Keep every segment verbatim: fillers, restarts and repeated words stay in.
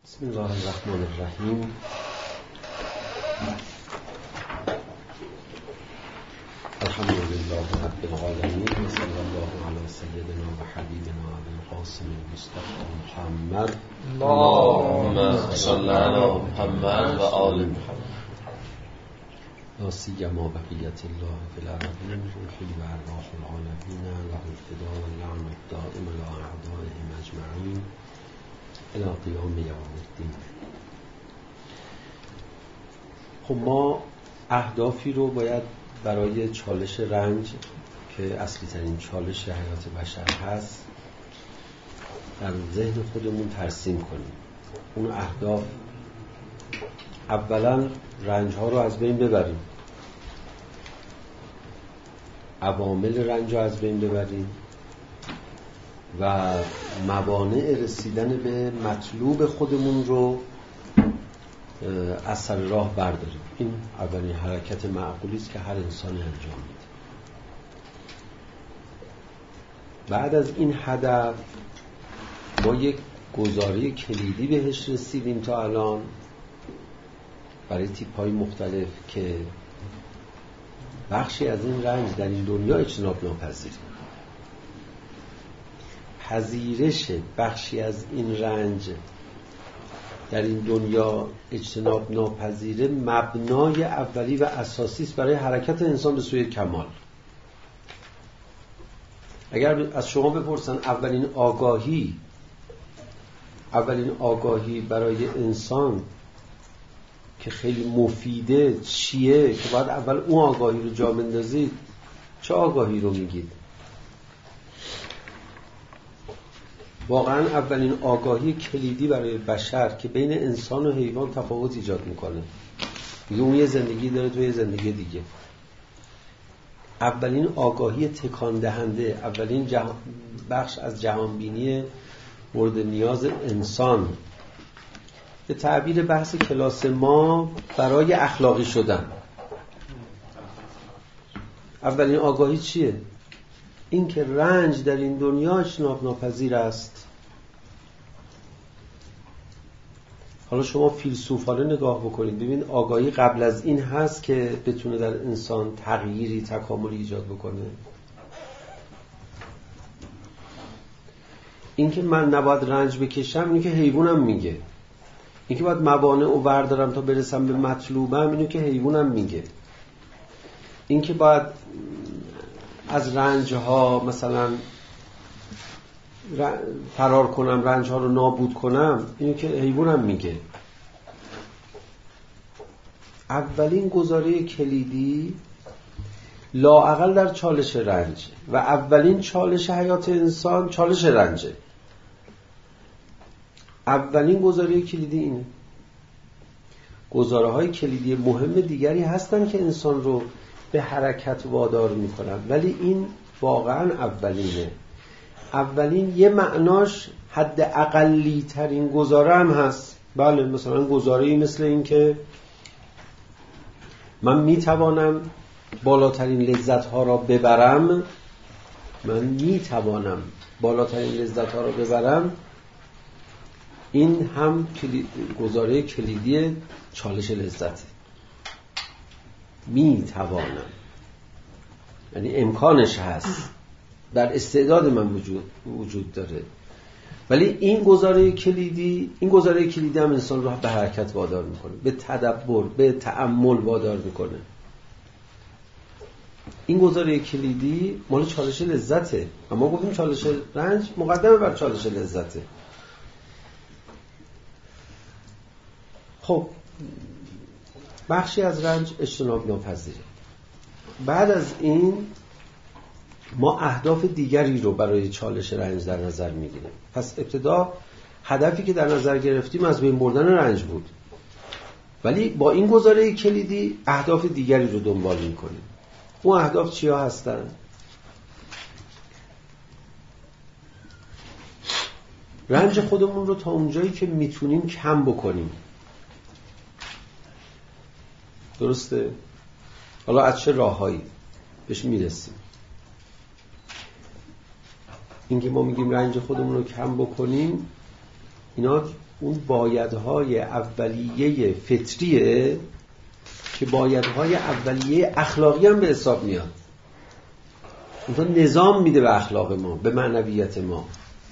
بسم الله الرحمن الرحیم. الحمد لله رب العالمین و صلی الله علی سیدنا و حبیبنا ابی القاسم المصطفى محمد اللهم صل علی محمد و آل محمد. لا سیما بقیت الله فی الارضین روحی و ارواح العالمین له الفداء واللعن الدائم لا اعدائهم اجمعین الی قیام یوم الدین. خب ما اهدافی رو باید برای چالش رنج که اصلی ترین چالش حیات بشر هست در ذهن خودمون ترسیم کنیم. اون اهداف اولا رنج ها رو از بین ببریم، عوامل رنج رو از بین ببریم و موانع رسیدن به مطلوب خودمون رو از سر راه برداریم. این اولین حرکت معقولی است که هر انسانی انجام میده. بعد از این هدف ما یک گزاره کلیدی بهش رسیدیم تا الان برای تیپ‌های مختلف که بخشی از این رنج در این دنیا اجتناب ناپذیره. پذیرش بخشی از این رنج در این دنیا اجتناب ناپذیره مبنای اولی و اساسی است برای حرکت انسان به سوی کمال. اگر از شما بپرسن اولین آگاهی اولین آگاهی برای انسان که خیلی مفیده چیه که باید اول اون آگاهی رو جا بندازید، چه آگاهی رو میگید؟ واقعا اولین آگاهی کلیدی برای بشر که بین انسان و حیوان تفاوت ایجاد میکنه، میگه اون یه زندگی داره تو یه زندگی دیگه. اولین آگاهی تکان دهنده، اولین جهان بخش از جهانبینی مورد نیاز انسان، به تعبیر بحث کلاس ما برای اخلاقی شدن، اولین آگاهی چیه؟ این که رنج در این دنیا اجتناب ناپذیر است. حالا شما فیلسوفانه نگاه بکنید ببین آگاهی قبل از این هست که بتونه در انسان تغییری تکاملی ایجاد بکنه؟ این که من نباید رنج بکشم اینو که حیوانم میگه. این که باید موانع رو بردارم تا برسم به مطلوبم اینو که حیوانم میگه. این که باید از رنج ها مثلا فرار کنم، رنج ها رو نابود کنم، اینو که حیوانم میگه. اولین گزاره کلیدی لااقل در چالش رنج و اولین چالش حیات انسان چالش رنجه. اولین گزاره کلیدی اینه. گزاره های کلیدی مهم دیگری هستن که انسان رو به حرکت وادار میکنن، ولی این واقعا اولینه. اولین یه معناش حد اقلی ترین گزاره هم هست. بله، مثلا گزاره‌ای مثل این که من میتوانم بالاترین لذت ها را ببرم من میتوانم بالاترین لذت ها را ببرم این هم کلید، گزاره کلیدی چالش لذته. میتوانم یعنی امکانش هست، در استعداد من وجود وجود داره. ولی این گزاره کلیدی این گزاره کلیدی هم انسان رو به حرکت وادار میکنه، به تدبر، به تأمل وادار میکنه. این گزاره کلیدی مال چالش لذته. اما گفتیم چالش رنج مقدمه بر چالش لذته. خب بخشی از رنج اجتناب ناپذیره. بعد از این ما اهداف دیگری رو برای چالش رنج در نظر میگیریم. پس ابتدا هدفی که در نظر گرفتیم از بین بردن رنج بود، ولی با این گزاره کلیدی اهداف دیگری رو دنبال میکنیم. اون اهداف چیا هستن؟ رنج خودمون رو تا اونجایی که میتونیم کم بکنیم. درسته؟ حالا از چه راههایی بهش میرسیم؟ اینکه ما میگیم رنج خودمون رو کم بکنیم، اینا اون بایدهای اولیه فطریه که بایدهای اولیه اخلاقی هم به حساب میاد. اون نظام میده به اخلاق ما، به معنویت ما.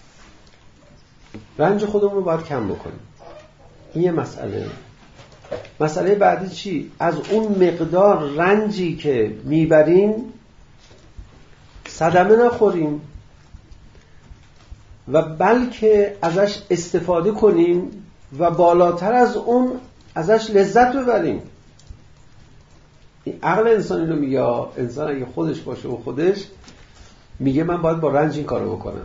رنج خودمون رو باید کم بکنیم. این یه مسئله. مسئله بعدی چی؟ از اون مقدار رنجی که میبریم صدمه نخوریم و بلکه ازش استفاده کنیم و بالاتر از اون ازش لذت ببریم. این عقل انسانی رو میگه. انسان اگه خودش باشه و خودش میگه من باید با رنج این کارو بکنم.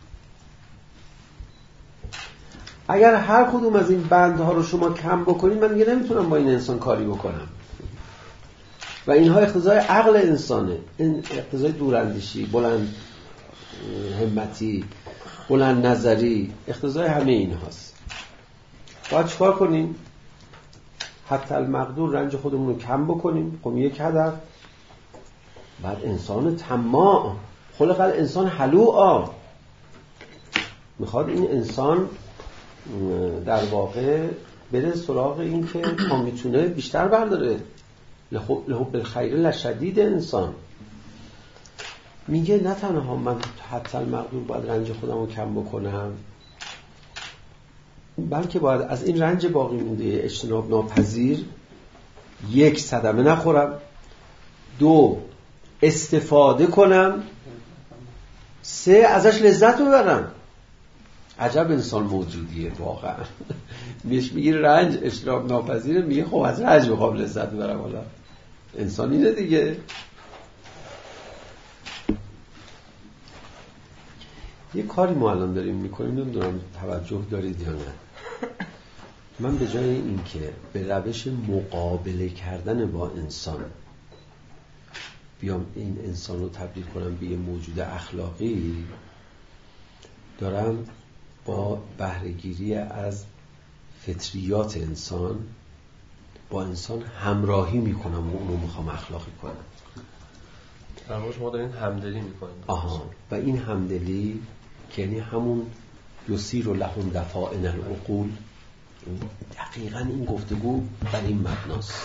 اگر هر کدوم از این بندها رو شما کم بکنید، من دیگه نمیتونم با این انسان کاری بکنم. و اینها اقتضای عقل انسانه. این اقتضای دوراندیشی، بلند همتی، بلند نظری، اقتضای همه این هاست. باید چکار کنیم؟ حتی المقدور رنج خودمون رو کم بکنیم. خب یک هدف. بعد انسان طماع، خلق الانسان هلوعا، میخواد این انسان در واقع بره سراغ این که تا میتونه بیشتر برداره. لحب الخیر لشدید انسان. میگه نه تنها من حتی المقدور باید رنج خودم رو کم بکنم، بلکه باید از این رنج باقی مونده اجتناب ناپذیر یک صدمه نخورم، دو استفاده کنم، سه ازش لذت ببرم. عجب انسان موجودیه واقعا. میش میگه رنج اجتناب ناپذیره، میگه خب از رنج میخوام لذت ببرم. حالا انسان اینه دیگه. یه کاری ما الان داریم میکنیم، نمیدونم توجه دارید یا نه. من به جای این که به روش مقابله کردن با انسان بیام این انسان رو تبدیل کنم به یه موجود اخلاقی، دارم با بهره‌گیری از فطریات انسان با انسان همراهی میکنم و اونو میخوام اخلاقی کنم. در واقع شما دارین همدلی میکنید. آها. و این همدلی که یعنی همون یسیر لهم دفائن العقول، دقیقاً این گفتگو بر این مبناست.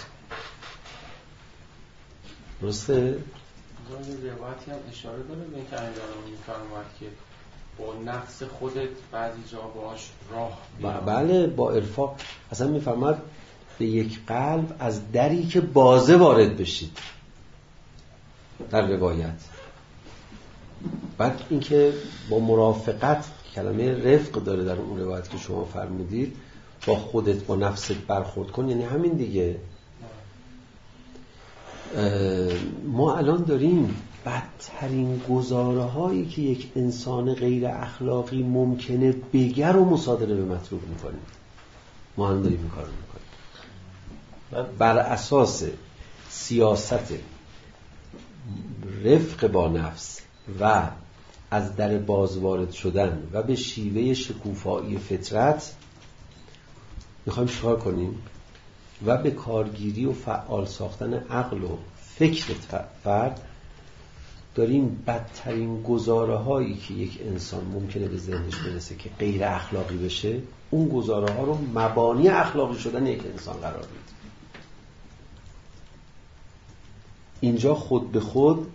درسته؟ این روایتی هم اشاره داره به اینکه انجام میفرماید که با نفس خودت بعضی جا باش راه بیار. بله، با ارفاق. اصلا میفرماید به یک قلب از دری که بازه وارد بشید در روایت. بعد اینکه با مرافقت، کلمه رفق داره در اون روایت که شما فرمودید، با خودت با نفست برخورد کن، یعنی همین دیگه. ما الان داریم بدترین گزاره هایی که یک انسان غیر اخلاقی ممکنه بگر و مصادره به مطلوب میکنیم. ما هم داریم این کار میکنیم بر اساس سیاست رفق با نفس و از در باز وارد شدن و به شیوه شکوفایی فطرت میخوایم چیکار کنیم و به کارگیری و فعال ساختن عقل و فکر فرد داریم بدترین گزاره هایی که یک انسان ممکنه به ذهنش برسه که غیر اخلاقی بشه، اون گزاره ها رو مبانی اخلاقی شدن یک انسان قرار میدیم. اینجا خود به خود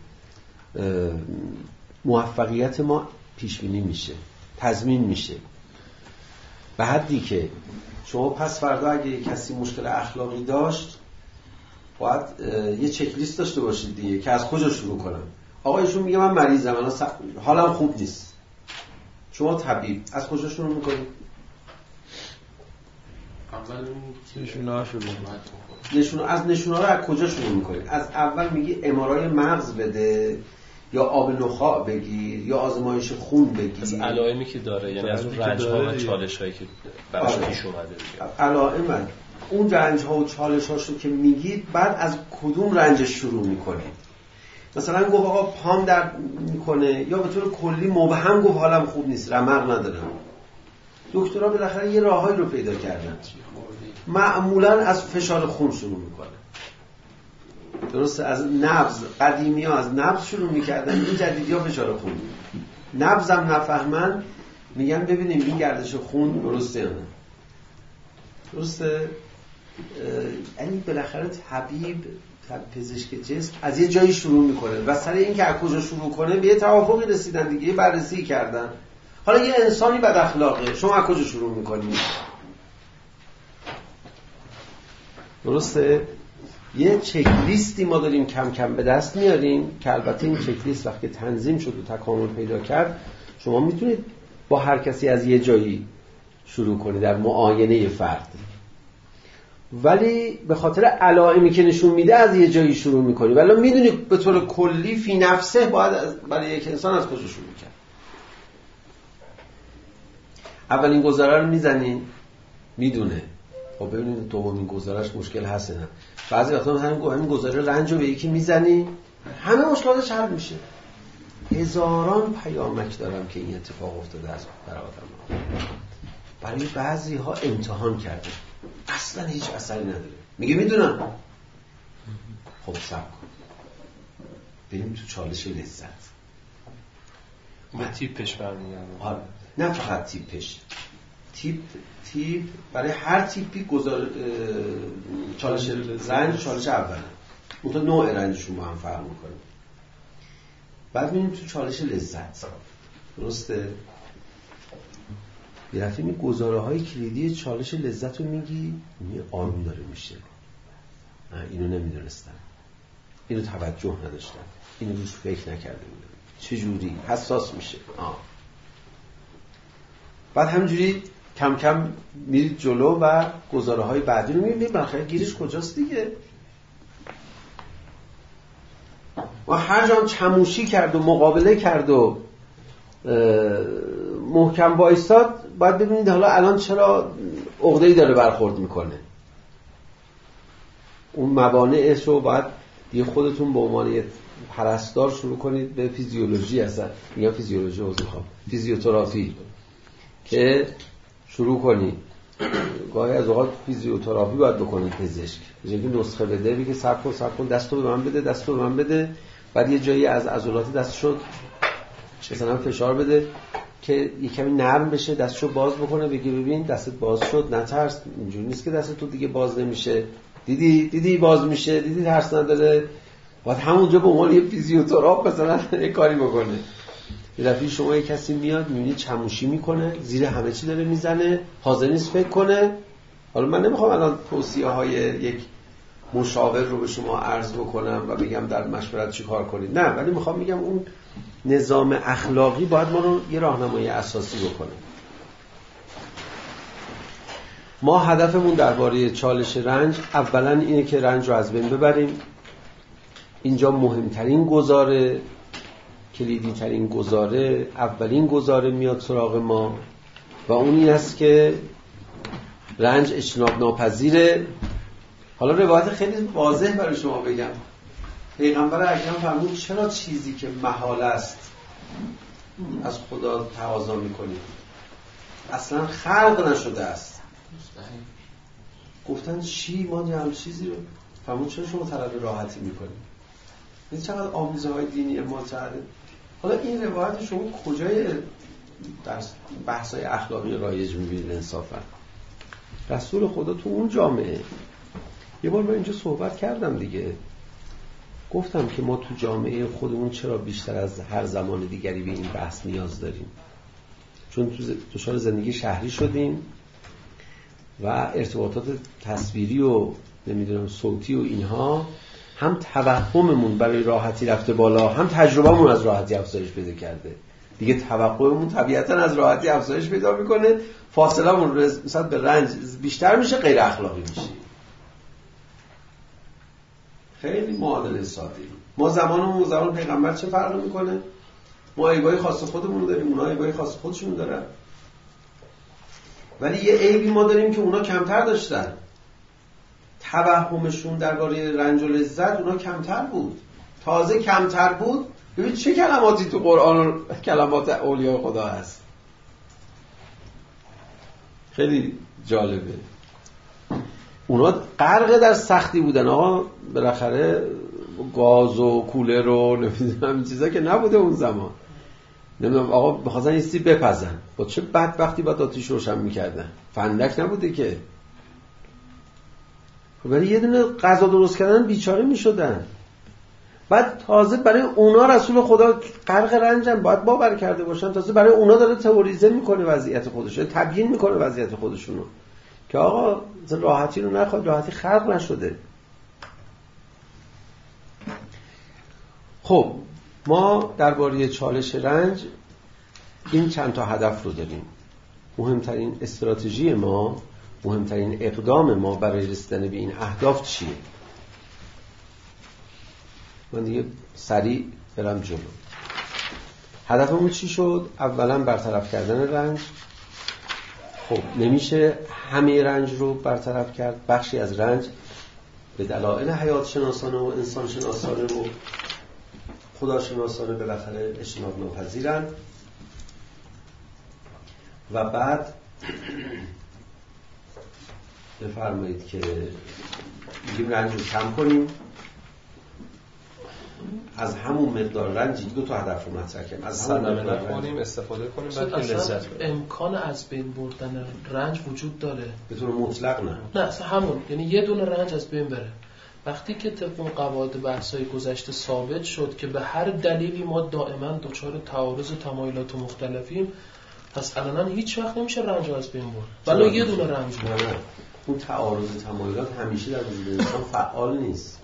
موفقیت ما پیش بینی میشه، تضمین میشه، به حدی که شما پس فردا اگه کسی مشکل اخلاقی داشت باید یه چک لیست داشته باشید دیگه که از کجا شروع کنم. آقایشون میگه من مریضم، الان س... حالم خوب نیست. شما طبیب از کجا شروع میکنید؟ اول نشونه شروع نشونه از نشونه رو از کجا شروع میکنید؟ از اول میگی ام آر آی مغز بده، یا آب نخاع بگیر، یا آزمایش خون بگیر. از علائمی که داره، یعنی از اون رنج‌ها و چالش‌هایی که براش پیش اومده دیگه. علائم اون رنج‌ها و چالش‌هاشو که میگید، بعد از کدوم رنج شروع میکنید؟ مثلا گفت آقا پام درد میکنه، یا به طور کلی مبهم گفت حالم خوب نیست، رمق ندارم. دکترها بالاخره یه راههایی رو پیدا کردن. معمولا از فشار خون شروع میکنه. درسته؟ از نبض. قدیمی ها از نبض شروع میکردن، این جدیدی ها فشار خون. نبضم نفهمن، میگن ببینیم این گردش خون درسته یا نه. درسته؟ یعنی بالاخره طبیب پزشک جسم از یه جایی شروع میکنه و سر این که از کجا شروع کنه به یه توافقی رسیدن دیگه، یه بررسی کردن. حالا یه انسانی بد اخلاقه، شما از کجا شروع میکنید؟ درسته؟ یه چک لیستی ما داریم کم کم به دست میاریم که البته این چک لیست وقتی تنظیم شد و تکامل پیدا کرد شما میتونید با هر کسی از یه جایی شروع کنید در معاینه فرد، ولی به خاطر علائمی که نشون میده از یه جایی شروع میکنید، ولی میدونید به طور کلی فی نفسه باید برای یک انسان از کجا شروع کرد. اولین گزاره رو میزنین میدونه، خب ببینید دومین گزارش مشکل هست نه. بعضی وقتا همین همین گزاره رنج رو به یکی میزنی همه مشکلاتش حل میشه. هزاران پیامک دارم که این اتفاق افتاده است برای آدم‌ها. برای بعضی ها امتحان کرده اصلا هیچ اثری نداره، میگه میدونم. خب صبر کن بریم تو چالش لذت. به تیپش برمیگردم. نه فقط تیپش، تیپ تیپ برای هر تیپی گذار چالش رنج چالش اوله، اون تا نوع رنجشون با هم فرق میکنه. بعد میریم تو چالش لذت. درسته؟ یه رفتی می گزاره های کلیدی چالش لذت رو میگی می آروم داره میشه. اینو نمیدونستم، اینو توجه نداشتم، اینو روش فکر نکرده بودم، چجوری حساس میشه. آه. بعد همینجوری کم کم میرید جلو و گزاره های بعدی رو میبینید بالاخره گیرش کجاست دیگه. و هر جا چموشی کرد و مقابله کرد و محکم وایستاد، باید ببینید حالا الان چرا عقده‌ای داره برخورد میکنه. اون موانعش رو باید دیگه خودتون به عنوان یه پرستار شروع کنید به فیزیولوژی، اصلا میگم فیزیولوژی حوزه خواب فیزیوتراپی که شروع کنید. گاهی از اوقات فیزیوتراپی باید بکنید پزشک، یعنی نسخه بده بگه صبر کن صبر کن دستو به من بده دستو به من بده، بعد یه جایی از عضلات دستشو مثلا فشار بده که یه کمی نرم بشه، دستشو باز بکنه بگه ببین دستت باز شد نترس، اینجوری نیست که دستت تو دیگه باز نمیشه، دیدی دیدی باز میشه، دیدی ترس نداره. بعد همونجا به عنوان یه فیزیوتراپ مثلا یه کاری بکنه. یه دفعه شما یه کسی میاد میبینی چموشی میکنه، زیر همه چی داره میزنه، حاضر نیست فکر کنه. حالا من نمیخوام الان توصیه های یک مشاور رو به شما عرض بکنم و بگم در مشورت چی کار کنید، نه، ولی میخوام بگم اون نظام اخلاقی باید ما رو یه راهنمایی اساسی بکنه. ما هدفمون درباره چالش رنج اولا اینه که رنج رو از بین ببریم. اینجا مهمترین گزاره، کلیدی ترین گزاره، اولین گزاره میاد سراغ ما و اون این است که رنج اجتناب ناپذیره. حالا روایت خیلی واضح برای شما بگم. پیغمبر اکرم فرمود چرا چیزی که محال است از خدا تقاضا میکنید؟ اصلا خلق نشده است. گفتن چی؟ ما هم چیزی رو فرمود چرا شما طلب راحتی میکنید؟ این چقدر آموزه های دینی ما چقدر. حالا این روایت شما کجای در بحث های اخلاقی رایج میبینید انصافا؟ رسول خدا تو اون جامعه، یه بار من اینجا صحبت کردم دیگه، گفتم که ما تو جامعه خودمون چرا بیشتر از هر زمان دیگری به این بحث نیاز داریم؟ چون تو دچار زندگی شهری شدیم و ارتباطات تصویری و نمیدونم صوتی و اینها، هم توهممون برای راحتی رفته بالا، هم تجربهمون از راحتی افزایش پیدا کرده. دیگه توقعمون طبیعتاً از راحتی افزایش پیدا میکنه، فاصله‌مون نسبت به رنج بیشتر میشه، غیر اخلاقی میشه. خیلی معادله ساده. ما زمانمون زمان پیغمبر چه فرقی میکنه؟ ما عیبای خاص خودمون داریم، اونا عیبای خاص خودشون دارن، ولی یه عیبی ما داریم که اونا کمتر داشتن. توهمشون درباره رنج و لذت اونا کمتر بود، تازه کمتر بود. ببین چه کلماتی تو قرآن و کلمات اولیاء خدا هست، خیلی جالبه. اونا غرق در سختی بودن. آقا بالاخره گاز و کولر و نمیدونم این چیزا که نبوده اون زمان. نمیدونم آقا بخواستن یه چیزی بپزن، با چه بدبختی بعد آتیش روشن میکردن، فندک نبوده که. ولی یه دونه غذا درست کردن بیچاره میشدن. بعد تازه برای اونا رسول خدا غرق رنجن، باید باور کرده باشن، تازه برای اونا داره تئوریزه میکنه وضعیت خودش، تبیین میکنه وضعیت خودشونو که آقا راحتی رو نخواد، راحتی خلق نشده. خب ما درباره چالش رنج این چند تا هدف رو داریم. مهمترین استراتژی ما، مهمترین اقدام ما برای رسیدن به این اهداف چیه؟ من دیگه سریع برم جلو. هدفمون چی شد؟ اولا برطرف کردن رنج. خب نمیشه همه رنج رو برطرف کرد. بخشی از رنج به دلایل حیات شناسانه و انسان شناسانه و خداشناسانه بالاخره اجتناب ناپذیرن و بعد بفرمایید که میگیم رنج رو کم کنیم. از همون مقدار رنجی دو تا هدف رو مطرح کردیم، از همون مقدار رنج استفاده کنیم بعد لذت ببریم. امکان از بین بردن رنج وجود داره به طور مطلق نه نه اصلا همون، یعنی یه دونه رنج از بین بره. وقتی که طبق اون قواعد بحث‌های گذشته ثابت شد که به هر دلیلی ما دائما دچار تعارض و تمایلات مختلفیم، پس الان هیچ وقت نمیشه رنج از بین برد ولی یه دونه رنج نه نه اون تعارض و تمایلات همیشه در وجود انسان فعال نیست.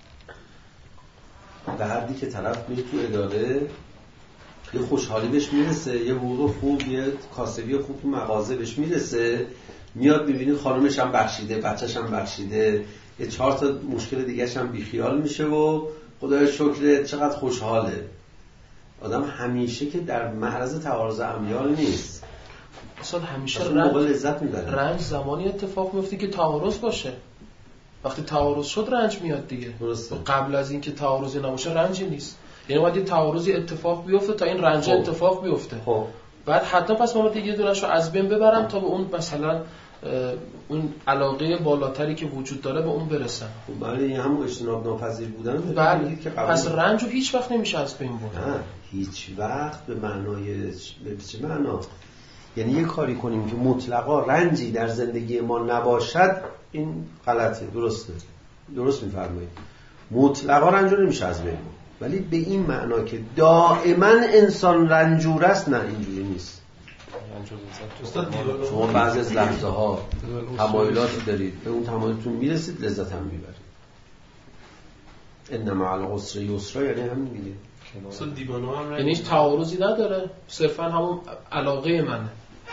به حدی که طرف میره تو اداره یه خوشحالی بهش میرسه، یه حقوق خوب، یه کاسبی خوب تو مغازه بهش میرسه، میاد میبینی خانومش هم بخشیده، بچه‌ش هم بخشیده، یه چهار تا مشکل دیگه‌ش هم بیخیال میشه و خدای شکر چقدر خوشحاله. آدم همیشه که در معرض تعارض امیال نیست. اصلا همیشه رنج لذت میبره. رنج زمانی اتفاق میفته که تعارض باشه. وقتی تعارض شد رنج میاد دیگه. درسته. قبل از اینکه تعارضی نباشه رنجی نیست. یعنی باید یه تعارضی اتفاق بیفته تا این رنج خب. اتفاق بیفته. خب. بعد حتی پس ما باید یه دونه‌شو از بین ببرم تا به اون مثلا اون علاقه بالاتری که وجود داره به اون برسن. خب بله این همون اجتناب ناپذیر بودن. بله. که پس رنجو هیچ وقت نمیشه از بین برد. نه هیچ وقت به معنای به چه معنا؟ یعنی یه کاری کنیم که مطلقا رنجی در زندگی ما نباشد، این غلطه. درسته، درست میفرمایید. مطلقا رنج رو نمیشه از بین برد، ولی به این معنا که دائما انسان رنجور است، نه اینجوری نیست. شما بعضی از لحظه ها تمایلاتی دارید، به اون تمایلتون میرسید، لذت هم میبرید. ان مع العسر یسرا، یعنی همین دیگه. اصلا دیوانه هم یعنی هیچ تعارضی نداره، صرفا همون علاقه منه.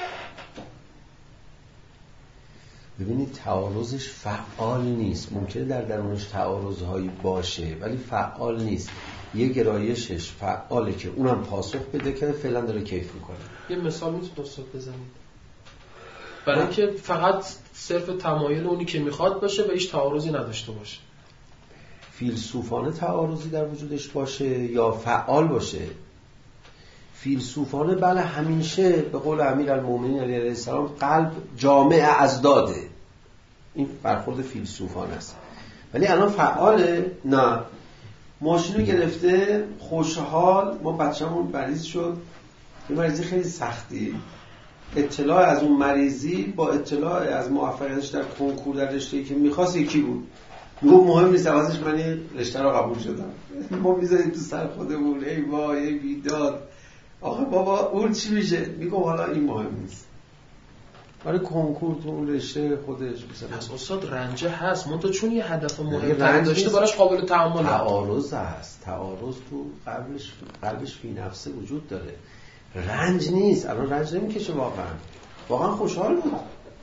ببینید تعارضش فعال نیست. ممکنه در درونش تعارضهایی باشه ولی فعال نیست. یه گرایشش فعاله که اونم پاسخ بده که فعلا داره کیف میکنه. یه مثال میتونید استاد بزنید برای اینکه فقط صرف تمایل اونی که میخواد باشه و هیچ تعارضی نداشته باشه؟ فیلسوفانه تعارضی در وجودش باشه یا فعال باشه؟ فیلسوفانه بله، همیشه به قول امیرالمومنین علیه السلام قلب جامع ازداده، این برخورد فیلسوفانه است. ولی الان فعاله؟ نه. ماشینو گرفته خوشحال، ما بچه‌مون مریض شد، یه مریضی خیلی سختی، اطلاع از اون مریضی با اطلاع از موفقیتش در کنکور در رشته‌ای که می‌خواست یکی بود. میگم مهم نیست، عوضش من این رشته رو قبول شدم. ما می‌ذاریم تو سر خودمون ای وای ای بیداد، آخه بابا اون چی میشه؟ میگم حالا این مهم نیست. برای کنکور تو اون رشته خودش مثلا از استاد رنجه هست، منتها چون یه هدف مهم داشته براش قابل تعامل. تعارض هست، تعارض تو قلبش قلبش فی نفسه وجود داره. رنج نیست. الان رنج نمیکشه، واقعا واقعا خوشحال بود.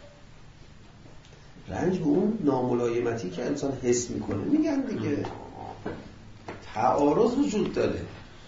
رنج به اون ناملایمتی که انسان حس میکنه میگن دیگه. تعارض وجود داره،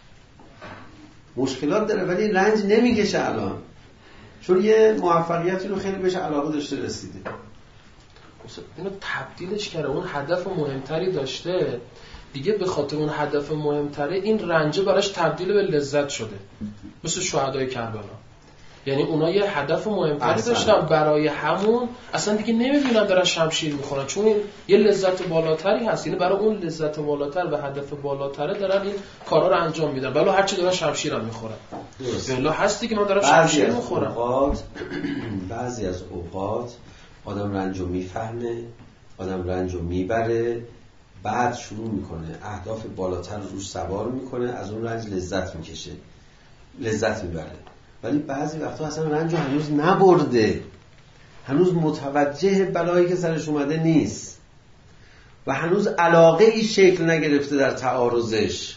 مشکلات داره، ولی رنج نمیکشه الان، چون یه موفقیتی رو خیلی بهش علاقه داشته، رسیده. اینو تبدیلش کرده، اون هدف مهمتری داشته دیگه، به خاطر اون هدف مهمتره این رنجه براش تبدیل به لذت شده. مثل شهدای کربلا، یعنی اونا یه هدف مهمتری داشتن، برای همون اصلا دیگه نمیبینن دارن شمشیر میخورن، چون این یه لذت بالاتری هست، یعنی برای اون لذت بالاتر و هدف بالاتره دارن این کارا رو انجام میدن، ولی هرچی دارن شمشیر هم میخورن. ولی هستی که من دارم شمشیر میخورم. اوقات بعضی از اوقات آدم رنجو میفهمه آدم رنج رو میبره، بعد شروع میکنه اهداف بالاتر رو روش سوار میکنه، از اون رنج لذت میکشه، لذت میبره. ولی بعضی وقتا اصلا رنج رو هنوز نبرده، هنوز متوجه بلایی که سرش اومده نیست و هنوز علاقه ای شکل نگرفته در تعارضش.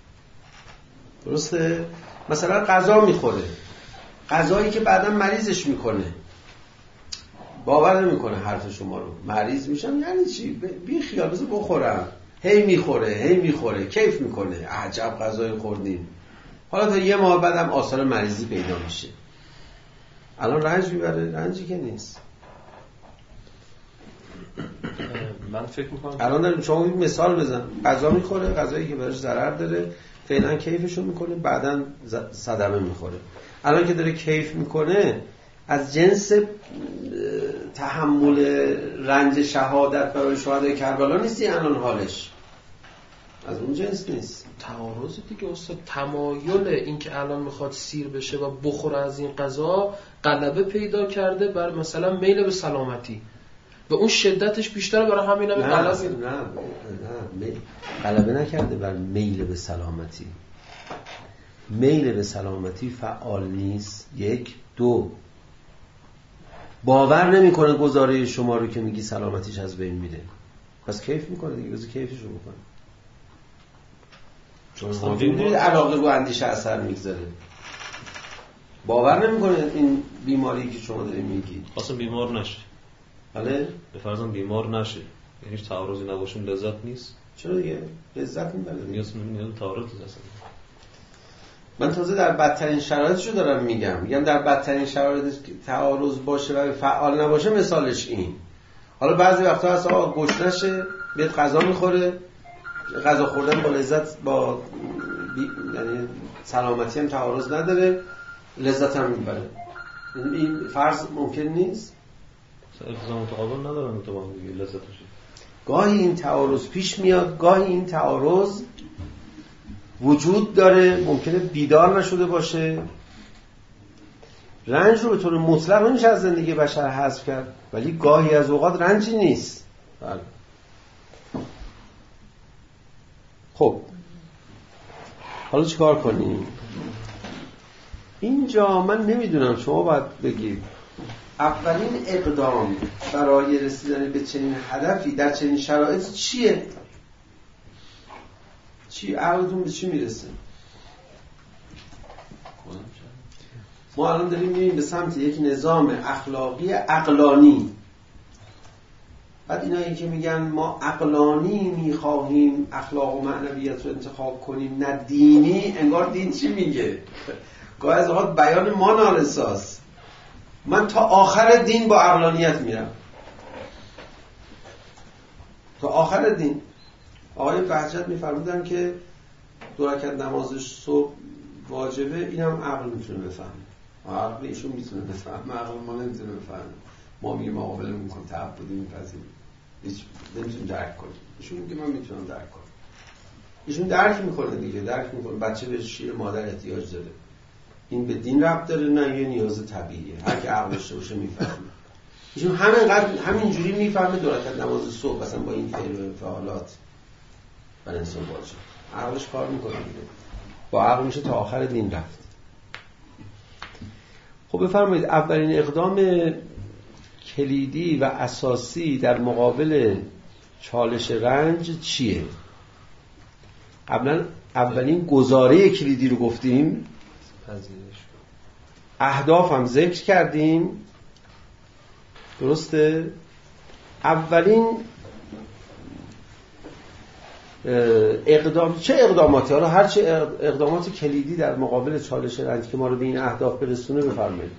درسته؟ مثلا غذا میخوره، غذایی که بعدا مریضش میکنه، باور نمیکنه حرف شما رو. مریض میشم یعنی چی؟ بی خیال بذار بخورم. هی میخوره هی میخوره کیف میکنه، عجب غذایی خوردیم. حالا تا یه ماه بعدم آثار مریضی پیدا میشه. الان رنج میبره؟ رنجی که نیست. من فکر میکنم الان داریم شما یک مثال بزن، غذا میخوره، غذایی که بهش ضرر داره، فعلا کیفشو میکنه، بعداً صدمه میخوره. الان که داره کیف میکنه، از جنس تحمل رنج شهادت برای شهدای کربلا نیستی الان حالش، از اون جنس نیست. تعارض دیگه استاد، تمایل این که الان میخواد سیر بشه و بخوره از این غذا غلبه پیدا کرده بر مثلا میل به سلامتی و اون شدتش بیشتره، برای همین هم غلبه نه نه نه غلبه نکرده بر میل به سلامتی. میل به سلامتی فعال نیست. یک. دو، باور نمیکنه گزاره شما رو که میگی سلامتیش از بین میره، پس کیف میکنه دیگه، بذار کیفش رو بکنه. چون میدونید علاقه رو اندیشه اثر میگذاره. باور نمیکنه این بیماری که شما دارید میگید اصلا بیمار نشه. بله؟ به فرضم بیمار نشه، یعنی هیچ تعارضی نباشه لذت نیست. چرا دیگه؟ لذت میبره. نیاز نیاز تعارض اصلا. من تازه در بدترین شرایطشو دارم میگم. میگم در بدترین شرایط تعارض باشه و فعال نباشه، مثالش این. حالا بعضی وقتا هست آقا گشنشه، بیاد غذا میخوره، غذا خوردن با لذت با بی... یعنی سلامتی هم تعارض نداره، لذت هم میبره. این فرض ممکن نیست. الزام متقابل ندارن تو با هم دیگه لذتش. گاهی این تعارض پیش میاد، گاهی این تعارض وجود داره، ممکنه بیدار نشده باشه. رنج رو به طور مطلق نمیشه از زندگی بشر حذف کرد، ولی گاهی از اوقات رنجی نیست. بله. خب حالا چیکار کنیم؟ اینجا من نمیدونم، شما باید بگید اولین اقدام برای رسیدن به چنین هدفی در چنین شرایط چیه؟ چی عقلتون به چی میرسه؟ ما الان داریم میریم به سمت یک نظام اخلاقی عقلانی. بعد اینایی که میگن ما عقلانی میخواهیم اخلاق و معنویت رو انتخاب کنیم نه دینی، انگار دین چی میگه؟ گاهی از اوقات بیان ما نارساست. من تا آخر دین با عقلانیت میرم، تا آخر دین. آقای بهجت میفرمودن که دو رکعت نمازش صبح واجبه، اینم عقل میتونه بفهمه. عقل ایشون میتونه بفهمه، عقل ما نمیتونه بفهمه. ما میگیم آقا ولمون کن، تعبدی میپذیریم، هیچ نمیتونیم درک کنیم. ایشون میگه من میتونم درک کنم. ایشون درک میکنه دیگه، درک میکنه. بچه به شیر مادر احتیاج داره. این به دین ربط داره نه یه نیاز طبیعیه. هر کی عقل داشته باشه میفهمه. ایشون همینقدر همینجوری میفهمه دو رکعت نماز صبح مثلا با این فعل و انفعالات بر انسان واجب. عقلش کار میکنه دیگه. با عقل میشه تا آخر دین رفت. خب بفرمایید اولین اقدام کلیدی و اساسی در مقابل چالش رنج چیه؟ قبلا اولین گزاره کلیدی رو گفتیم، اهداف هم ذکر کردیم، درسته؟ اولین اقدام چه اقداماتی؟ حالا هر چه اقدامات کلیدی در مقابل چالش رنج که ما رو به این اهداف برسونه بفرمایید.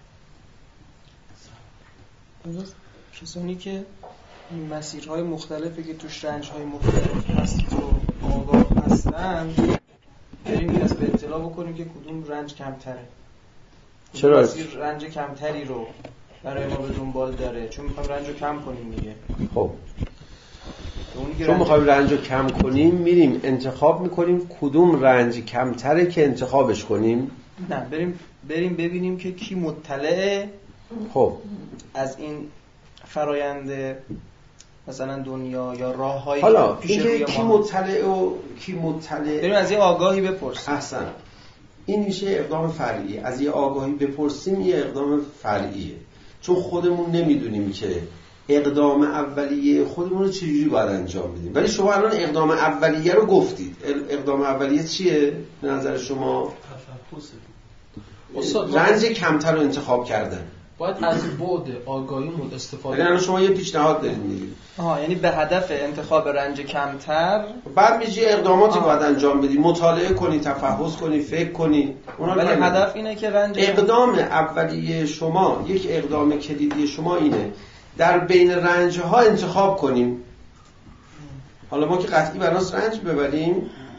کسانی که مسیرهای مختلفی که توش رنجهای مختلف هست و آگاه هستن، بریم این از به اطلاع بکنیم که کدوم رنج کمتره، چرا؟ مسیر رنج کمتری رو برای ما به دنبال داره، چون میخوایم رنج رو کم کنیم دیگه. خب چون میخوایم رنج رو کم کنیم میریم انتخاب میکنیم کدوم رنج کمتره که انتخابش کنیم. نه، بریم بریم ببینیم که کی مطلعه خب از این فرایند مثلا دنیا یا راههایی حالا پیش اینکه روی کی ما مطلع و کی مطلع بریم از یه آگاهی بپرسیم. احسن، این میشه اقدام فرعی. از یه آگاهی بپرسیم یه اقدام فرعیه، چون خودمون نمیدونیم که اقدام اولیه خودمون رو چجوری باید انجام بدیم. ولی شما الان اقدام اولیه رو گفتید. اقدام اولیه چیه به نظر شما؟ استاد رنج کمتر رو انتخاب کردن. باید از بعد آگاهیمون استفاده یعنی شما یه پیشنهاد دارید میدید. آها، یعنی به هدف انتخاب رنج کمتر بعد میگی اقداماتی باید انجام بدی، مطالعه کنی، تفحص کنی، فکر کنی. ولی هدف اینه که رنج اقدام اولیه شما، یک اقدام کلیدی شما اینه در بین رنج‌ها انتخاب کنیم. حالا ما که قطعی بناس رنج ببریم،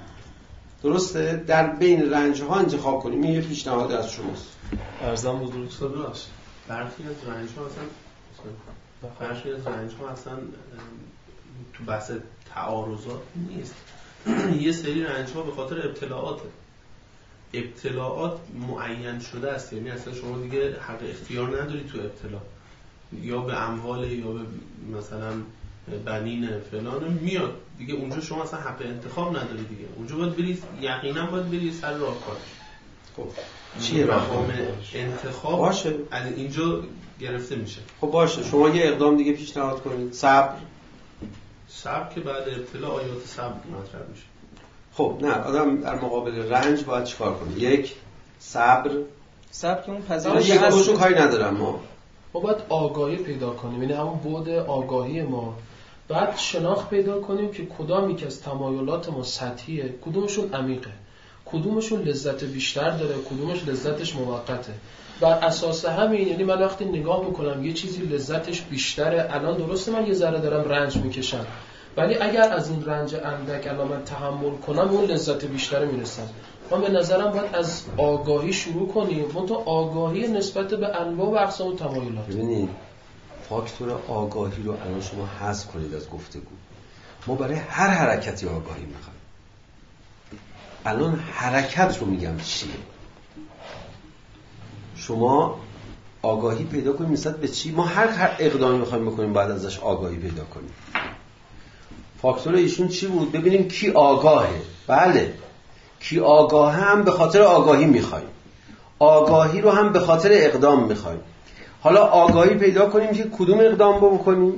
درسته؟ در بین رنج‌ها انتخاب کنیم. این یه پیشنهاد از شماست. ارزم حضورتون داشت. برخی از رنج‌ها اصلا برخی از رنج‌ها اصلا تو بحث تعارضات نیست. یه سری رنج‌ها به خاطر ابتلاعاته. ابتلاعات معین شده است، یعنی اصلا شما دیگه حق اختیار نداری تو ابتلا، یا به اموال یا به مثلا بنین فلان میاد دیگه، اونجا شما اصلا حق انتخاب نداری دیگه، اونجا باید بری یقینا باید بری سر راهکار. خب چیه مقام انتخاب باشه از اینجا گرفته میشه. خب باشه، شما یه اقدام دیگه پیشنهاد کنید. صبر. صبر که بعد ابتلا آیات صبر مطرح میشه. خب نه، آدم در مقابل رنج باید چیکار کنه؟ یک، صبر. صبر که اون یک پذیرش دوشو کاری ندارم. ما ما باید آگاهی پیدا کنیم، یعنی همون بعد آگاهی ما. بعد شناخت پیدا کنیم که کدامی که از تمایلات ما سطحیه، کدومشون عمیقه، کدومشون لذت بیشتر داره، کدومش لذتش موقته. بر اساس همین، یعنی من وقتی نگاه میکنم یه چیزی لذتش بیشتره، الان درسته من یه ذره دارم رنج میکشم، ولی اگر از این رنج اندک الان من تحمل کنم اون لذت بیشتره میرسم. من به نظرم باید از آگاهی شروع کنیم، منتها آگاهی نسبت به انواع و اقسام تمایلات. ببینید فاکتور آگاهی رو الان شما حذف کنید از گفتگو. ما برای هر حرکتی آگاهی میخوایم. الان حرکت رو میگم چیه؟ شما آگاهی پیدا کنید نسبت به چی؟ ما هر هر اقدامی میخوایم بکنیم باید ازش آگاهی پیدا کنیم. فاکتور ایشون چی بود؟ ببینیم کی آگاهه. بله، کی آگاه هم به خاطر آگاهی میخوایم، آگاهی رو هم به خاطر اقدام میخوایم. حالا آگاهی پیدا کنیم که کدوم اقدام بکنیم.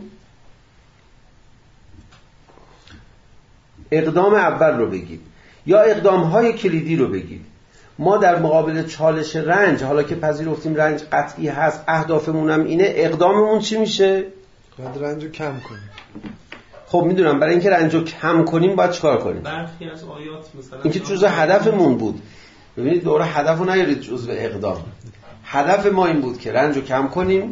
اقدام اول رو بگید یا اقدام‌های کلیدی رو بگید. ما در مقابل چالش رنج، حالا که پذیرفتیم رنج قطعی هست، اهدافمون هم اینه، اقداممون چی میشه؟ باید رنج رو کم کنیم. خب میدونم برای اینکه رنج رو کم کنیم باید چیکار کنیم؟ برخی از آیات مثلا این که جزء هدفمون بود. ببینید دوره هدف رو نیارید جزء اقدام. هدف ما این بود که رنج رو کم کنیم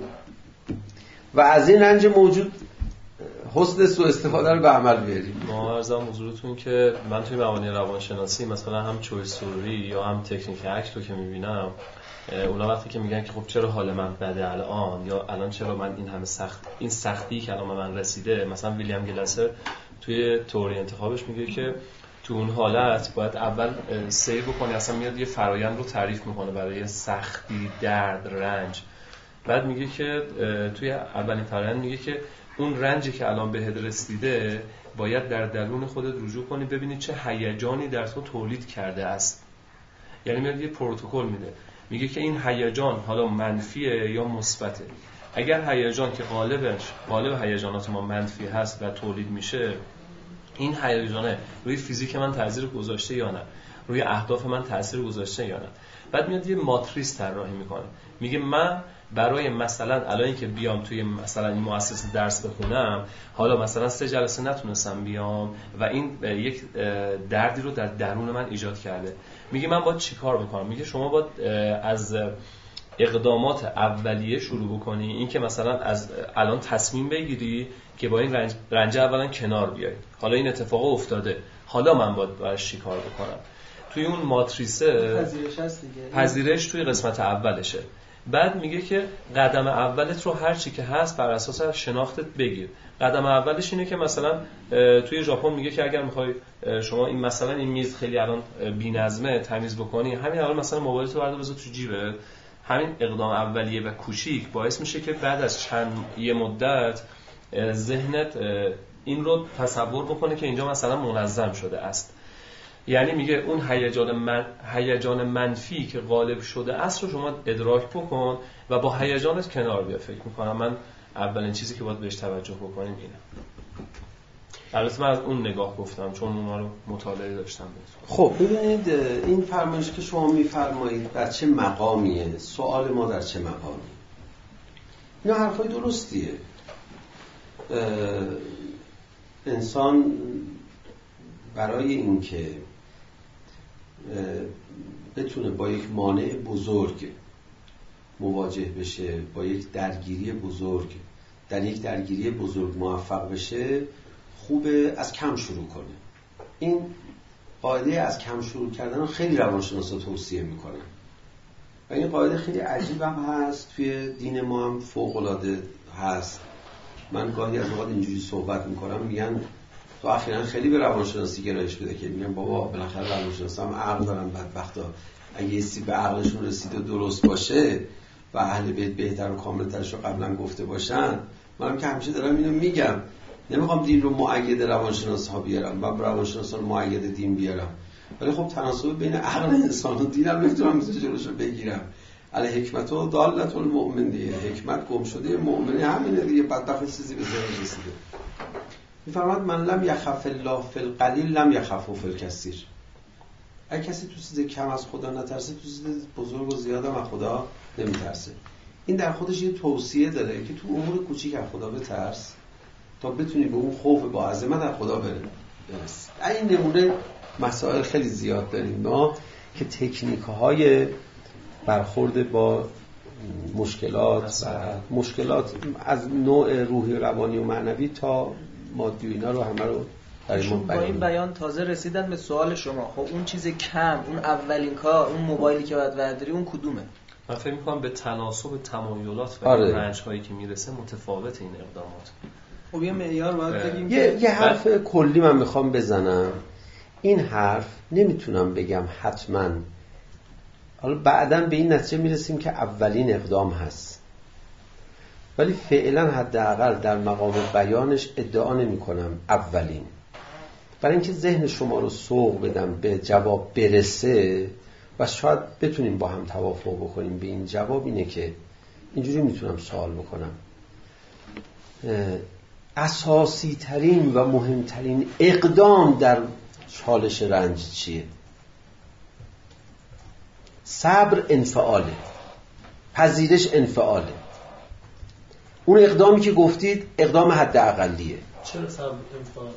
و از این رنج موجود حسن سوء استفاده رو به عمل بیاریم. ما عرضم حضورتون که من توی مبانی روانشناسی مثلا هم چویس سوری یا هم تکنیک اکت رو که میبینم، اونا وقتی که میگن که خب چرا حال من بده الان، یا الان چرا من این همه سخت این سختی که الان من رسیده، مثلا ویلیام گلاسر توی تئوری انتخابش میگه که تو اون حالت باید اول سیر بکنی، اصلا میاد یه فرایند رو تعریف میکنه برای سختی، درد، رنج. بعد میگه که توی اولین فرایند میگه که اون رنجی که الان بهت رسیده باید در درون خودت رجوع کنی ببینی چه هیجانی در تو تولید کرده است. یعنی میاد یه پروتکل میده، میگه که این هیجان حالا منفیه یا مثبته. اگر هیجان که غالبش غالب هیجانات ما منفی هست و تولید میشه، این هیجانه روی فیزیک من تاثیر گذاشته یا نه، روی اهداف من تاثیر گذاشته یا نه. بعد میاد یه ماتریس طراحی میکنه، میگه من برای مثلا الان که بیام توی مثلا این مؤسسه درس بخونم، حالا مثلا سه جلسه نتونستم بیام و این یک دردی رو در درون من ایجاد کرده، میگه من باید چیکار بکنم؟ میگه شما باید از اقدامات اولیه شروع بکنی، این که مثلا از الان تصمیم بگیری که با این رنج, رنج اولا کنار بیای، حالا این اتفاق افتاده، حالا من باید براش چیکار بکنم. توی اون ماتریسه پذیرش هست دیگه، پذیرش توی قسمت اولشه. بعد میگه که قدم اولت رو هر چی که هست بر اساس شناختت بگیر. قدم اولش اینه که مثلا توی ژاپن میگه که اگر میخوای شما این مثلا این میز خیلی الان بی‌نظمه تمیز بکنی، همین الان مثلا موبایلت رو بردار بذار تو جیبت، همین اقدام اولیه و کوچیک باعث میشه که بعد از چند یه مدت ذهنت این رو تصور بکنه که اینجا مثلا منظم شده است. یعنی میگه اون هیجان من هیجان منفی که غالب شده است رو شما ادراک بکن و با هیجانت کنار بیا. فکر میکنم من اولین چیزی که باید بهش توجه بکنیم اینه. البته من از اون نگاه گفتم چون اونها رو مطالعه داشتم. خب ببینید این فرمایش که شما میفرمایید در چه مقامیه، سوال ما در چه مقامی؟ اینا حرفای درستیه. انسان برای اینکه بتونه با یک مانع بزرگ مواجه بشه، با یک درگیری بزرگ در یک درگیری بزرگ موفق بشه، خوبه از کم شروع کنه. این قاعده از کم شروع کردن رو خیلی روانشناسا توصیه میکنن و این قاعده خیلی عجیب هم هست، توی دین ما هم فوق‌العاده هست. من گاهی از اوقات اینجوری صحبت میکنم، میگن تو اخیراً خیلی به روانشناسی گرایش بده، که میگن بابا بالاخره روانشناسا هم عقل دارن، بدبختا اگه یه چیزی به عقلشون رسید و درست باشه و اهل بیت بهتر و کاملترش رو قبلا گفته باشن. منم که همیشه دارم اینو میگم، نمیخوام دین رو مؤید روانشناس ها بیارم و روانشناسا رو مؤید دین بیارم، ولی خب تناسب بین عقل انسان و دین هم نمیتونم مثل جلوشو بگیرم. علی حکمت و دالت المؤمن دیگه، حکمت گم شده مؤمن همینه دیگه، بدبخت چیزی به ذهن رسیده. میفرماد من لم یخف الله فی القلیل لم یخفه فی الکثیر. اگه کسی تو چیز کم از خدا نترسه، تو چیز بزرگ و زیاد هم از خدا نمیترسه. این در خودش یه توصیه داره که تو امور کوچیک از خدا بترس تا بتونی به اون خوف با عظمت از خدا برسی. این نمونه مسائل خیلی زیاد داریم ما که تکنیک‌های برخورد با مشکلات و مشکلات از نوع روحی روانی و معنوی تا مادی و اینا رو همه رو برای ما با این بیان تازه رسیدن به سوال شما. خب اون چیز کم، اون اولین کار، اون موبایلی که باید برداری، اون کدومه؟ من فکر می‌کنم به تناسب تمایلات و آره. رنج‌هایی که میرسه متفاوت این اقدامات. خب یه معیار باید بگیم. یه, یه حرف بل... کلی من میخوام بزنم. این حرف نمیتونم بگم حتما، حالا بعداً به این نتیجه میرسیم که اولین اقدام هست، ولی فعلا حداقل در مقام بیانش ادعا نمی کنم اولین. برای اینکه ذهن شما رو سوق بدم به جواب برسه و شاید بتونیم با هم توافق بکنیم به این جواب، اینه که اینجوری میتونم سوال بکنم اساسی ترین و مهمترین اقدام در چالش رنج چیه؟ صبر انفعاله، پذیرش انفعاله. اون اقدامی که گفتید اقدام حد اقلیه. چرا صبر انفعاله؟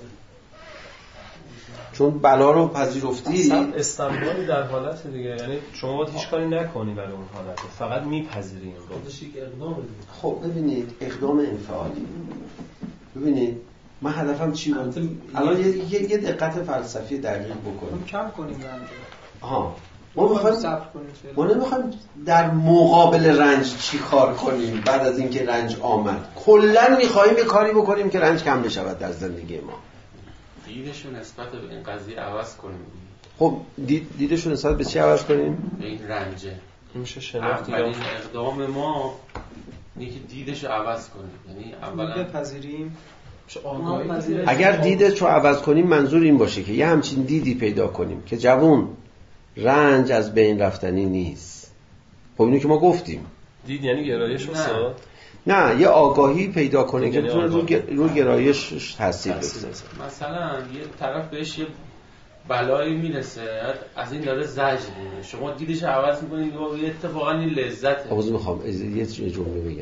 چون بلا رو پذیرفتی. صبر استنباطی در حالت دیگه، یعنی شما باید هیچ کاری نکنی برای اون حالت، فقط میپذیری این رو. خودش یک اقدامه. خب ببینید اقدام انفعالی. ببینید من هدفم چی بود؟ الان یه, یه دقت فلسفی دقیق بکنیم. کم کنیم رنج. آها. ما میخوایم صبر کنیم. ما نمیخوایم در مقابل رنج چی کار کنیم بعد از اینکه رنج آمد. کلا میخوایم یه کاری بکنیم که رنج کم بشود در زندگی ما. دیدشون نسبت به این قضیه عوض کنیم. خب دید دیدشون نسبت به چی عوض کنیم؟ به این رنجه. این میشه شناخت. اولین اقدام ما اینه که دیدش رو عوض کنیم. یعنی اولا بپذیریم. اگر دیدش رو عوض کنیم منظور این باشه که یه همچین دیدی پیدا کنیم که جوون رنج از بین رفتنی نیست. خب اینو که ما گفتیم. دید یعنی گرایش استاد؟ نه، یه آگاهی پیدا کنه که بتونه رو, رو گرایش تاثیر بذاره. مثلا یه طرف بهش یه بلایی میرسه، از این داره زجر میده، شما دیدش عوض میکنید و اتفاقا این لذته. آبازو میخوام یه جمله بگم.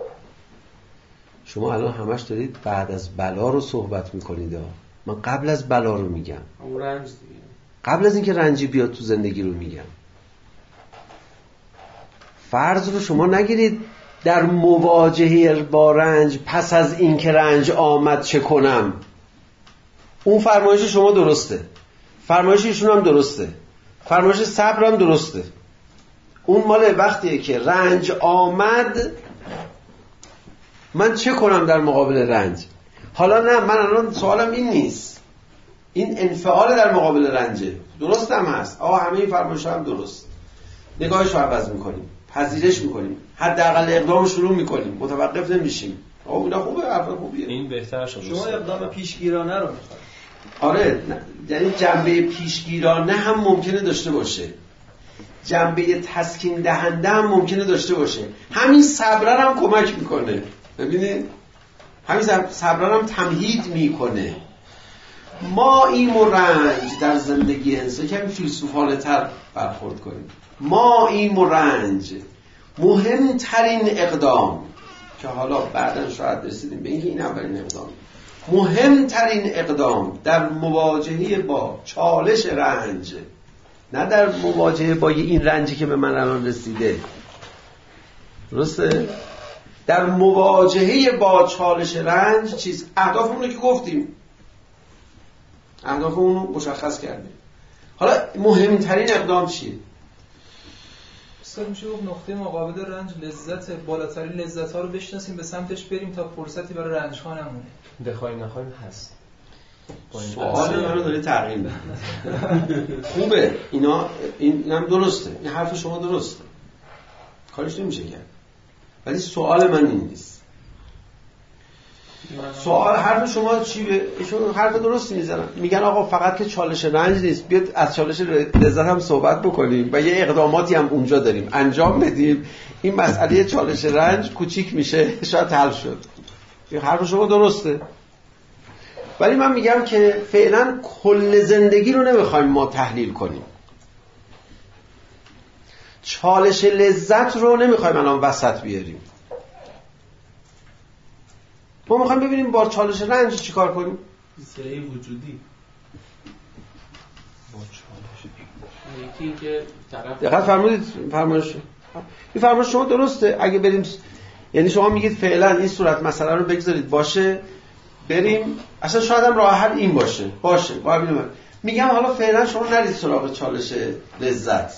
شما الان همش دارید بعد از بلا رو صحبت میکنید. من قبل از بلا رو میگم. اون رنج دیگه. قبل از اینکه رنجی بیاد تو زندگی رو میگم. فرض رو شما نگیرید در مواجهه با رنج پس از اینکه رنج آمد چه کنم. اون فرمایش شما درسته، فرمایش ایشون هم درسته، فرمایش صبر هم درسته. اون مال وقتیه که رنج آمد من چه کنم در مقابل رنج. حالا نه، من الان سوالم این نیست، این انفعال در مقابل رنجه. درست هم هست، آقا همه این فرمایش هم درست. نگاهش رو عوض میکنیم، پذیرش میکنیم، حداقل اقدام شروع میکنیم، متوقف نمیشیم. آه اینا خوبه، حرف خوبیه. این بهتر شد. شما اقدام پیشگیرانه رو میخواید. آره، یعنی جنبه پیشگیرانه هم ممکنه داشته باشه، جنبه تسکین دهنده هم ممکنه داشته باشه. همین صبر هم کمک میکنه. ببینید همین صبر هم تمهید میکنه. ما این رنج در زندگی انسان کمی فیلسوفانه تر برخورد کنیم. ما این رنج مهمترین اقدام که حالا بعداً شاید رسیدیم به اینکه این اولین اقدام، مهمترین اقدام در مواجهه با چالش رنج، نه در مواجهه با این رنجی که به من الان رسیده، درسته؟ در مواجهه با چالش رنج چیز اهدافمون رو که گفتیم، اهدافمون رو مشخص کردیم. حالا مهمترین اقدام چیه؟ استاد میشه گفت نقطه مقابل رنج لذت، بالاترین لذت ها رو بشناسیم، به سمتش بریم تا فرصتی برای رنج ها نمونه. بخوایم نخوایم هست. سوال منو داره تغییر میده. خوبه اینا، این هم درسته، این حرف شما درسته، کارش نمیشه کرد، ولی سوال من این نیست. سوال حرف شما چی؟ به ایشون حرف درستی میزنن، میگن آقا فقط که چالش رنج نیست، بیاد از چالش لذت هم صحبت بکنیم و یه اقداماتی هم اونجا داریم انجام بدیم، این مسئله چالش رنج کوچیک میشه، شاید حل شد. این حرف شما درسته، ولی من میگم که فعلا کل زندگی رو نمیخوایم ما تحلیل کنیم، چالش لذت رو نمیخوایم الان وسط بیاریم. ما میخوایم ببینیم با چالش رنج چی کار کنیم. سعی وجودی با چالش یکی که طرف دقت فرمودید فرمایش این فرمایش شما درسته. اگه بریم، یعنی شما میگید فعلا این صورت مسئله رو بگذارید باشه، بریم اصلا شاید هم راه حل این باشه باشه با ببینم. میگم حالا فعلا شما نرید سراغ چالش لذت.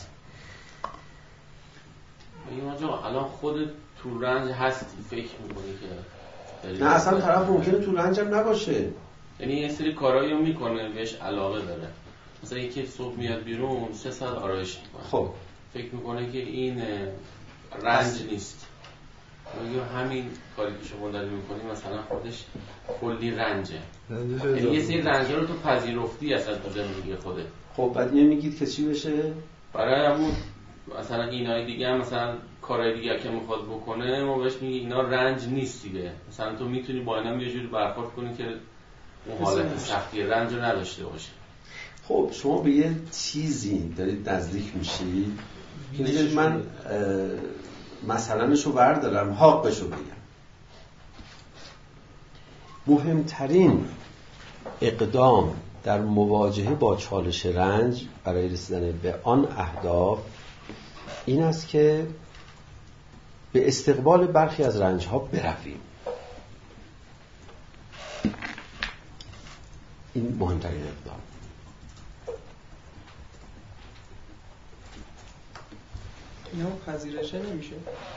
میگم آقا الان خودت تو رنج هستی، فکر میکنی که نه اصلا طرف ممکنه تو رنج هم نباشه، یعنی یه سری کارایی رو میکنه بهش علاقه داره، مثلا یکی صبح میاد بیرون سه ساعت آرایش میکنه، خب فکر میکنه که این رنج نیست. میگم همین کاری که شما داری میکنی مثلا خودش کلی رنجه، یعنی یه سری رنجا رو تو پذیرفتی اصلا تو زندگی خودت. خب بعد نمیگید که چی بشه؟ برای همون مثلا اینای دیگه هم مثلا کارهای دیگه که میخواد بکنه ما بهش میگی اینا رنج نیست دیگه، مثلا تو میتونی با اینا یه جوری برخورد کنی که اون حالت سختی رنج رو نداشته باشه. خب شما به یه چیزی دارید نزدیک میشید که من مثلا شو بردارم حقشو بگم. مهمترین اقدام در مواجهه با چالش رنج برای رسیدن به آن اهداف این است که به استقبال برخی از رنج‌ها برویم. این مهمترین اقدام. اینا پذیرش نمیشه.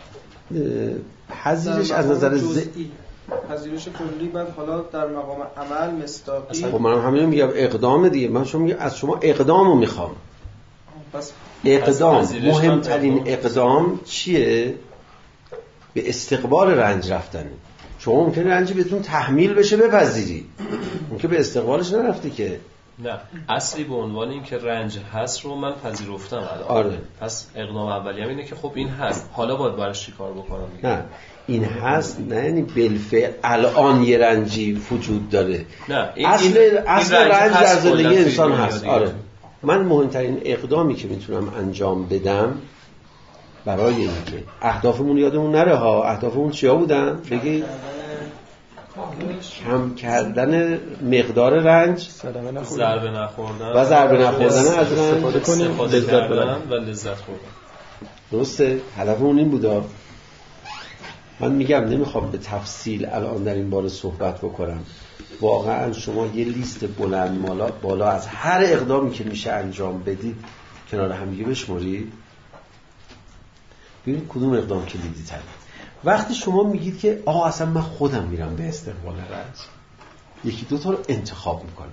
پذیرش از نظر جزئی، پذیرش کلی، بعد حالا در مقام عمل مصداقی. خب من همین میگم اقدام دیگه، من شما میگم از شما اقدامو میخوام. پس اقدام مهمترین اقدام چیه؟ به استقبال رنج رفتنه. شما ممکنه رنج بهتون تحمیل بشه بپذیری، ممکنه به استقبالش نرفتی که. نه، اصلی به عنوان این که رنج هست رو من پذیرفتم الان. آره. پس اقدام اولیه‌م اینه که خب این هست، حالا باید براش چیکار بکنم دیگه. نه این هست، نه یعنی بالفعل الان یه رنجی وجود داره. نه این اصل این اصل این رنج, رنج در زندگی انسان هست. هست. آره. من مهمترین اقدامی که میتونم انجام بدم برای اینکه اهدافمون یادمون نره ها، اهدافمون چیا بودن؟ بگی کم کردن مقدار رنج، ضربه نخوردن و ضربه نخوردن از رنج، استفاده کنیم، لذت بردن و لذت بردن. درسته؟ هدفمون این بوده. من میگم نمیخوام به تفصیل الان در این باره صحبت بکنم. واقعا شما یه لیست بلند بالا, بالا از هر اقدامی که میشه انجام بدید کنار هم دیگه بشمارید، ببینید کدوم اقدام کلیدی تره. وقتی شما میگید که آقا اصلا من خودم میرم به استقبال رنج، یکی دو تا رو انتخاب میکنم.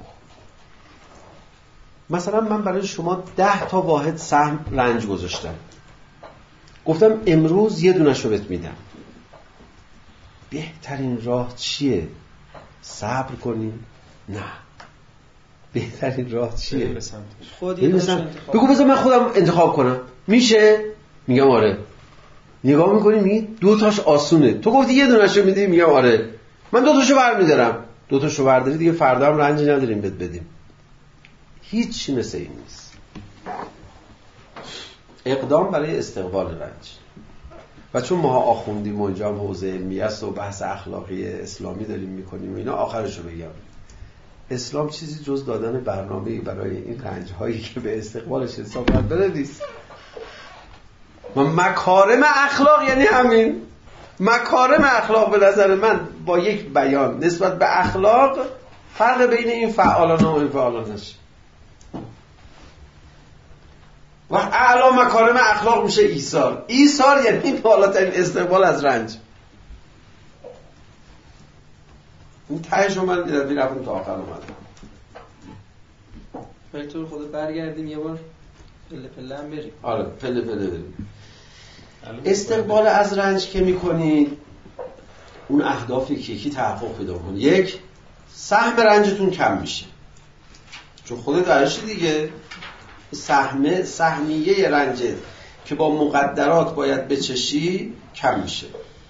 مثلا من برای شما ده تا واحد سهم رنج گذاشتم، گفتم امروز یه دونش رو بهت میدم، بهترین راه چیه؟ صبر کنیم؟ نه. بهترین راه چیه؟ خودی مثلا بگو بذار من خودم انتخاب کنم. میشه؟ میگم آره. نگاه میکنی میگی دو تاش آسونه. تو گفتی یه دونه‌شو میدی، میگم آره. من دو تاشو برمی‌دارم. دو تاشو برداری دیگه فردا هم رنجی نداریم بهت بدیم. هیچ چی مثل این نیست. اقدام برای استقبال رنج. و چون ما آخوندیم و اینجا هم حوزه علمیه است و بحث اخلاقی اسلامی داریم میکنیم و اینا، آخرشو بگم. اسلام چیزی جز دادن برنامه‌ای برای این رنج‌هایی که به استقبالش حساب بره نیست. مکارم اخلاق یعنی همین. مکارم اخلاق به نظر من با یک بیان نسبت به اخلاق فرق بین این فعالان و این فعالان نشه. و اعلی مکارم اخلاق میشه ایثار. ایثار یعنی بالاترین استقبال از رنج. این تهش رو من دیدم میرفتم تا آخر اومدم. ولی تو خود برگردیم یه بار پله پله هم بریم. آره پله پله بریم. استقبال از رنج که میکنی اون اهدافی که یکی تحقق پیدا کنه. یک، سهم رنجتون کم میشه، چون خود درش دیگه سهم سهمیه رنجت که با مقدرات باید بچشی کم میشه.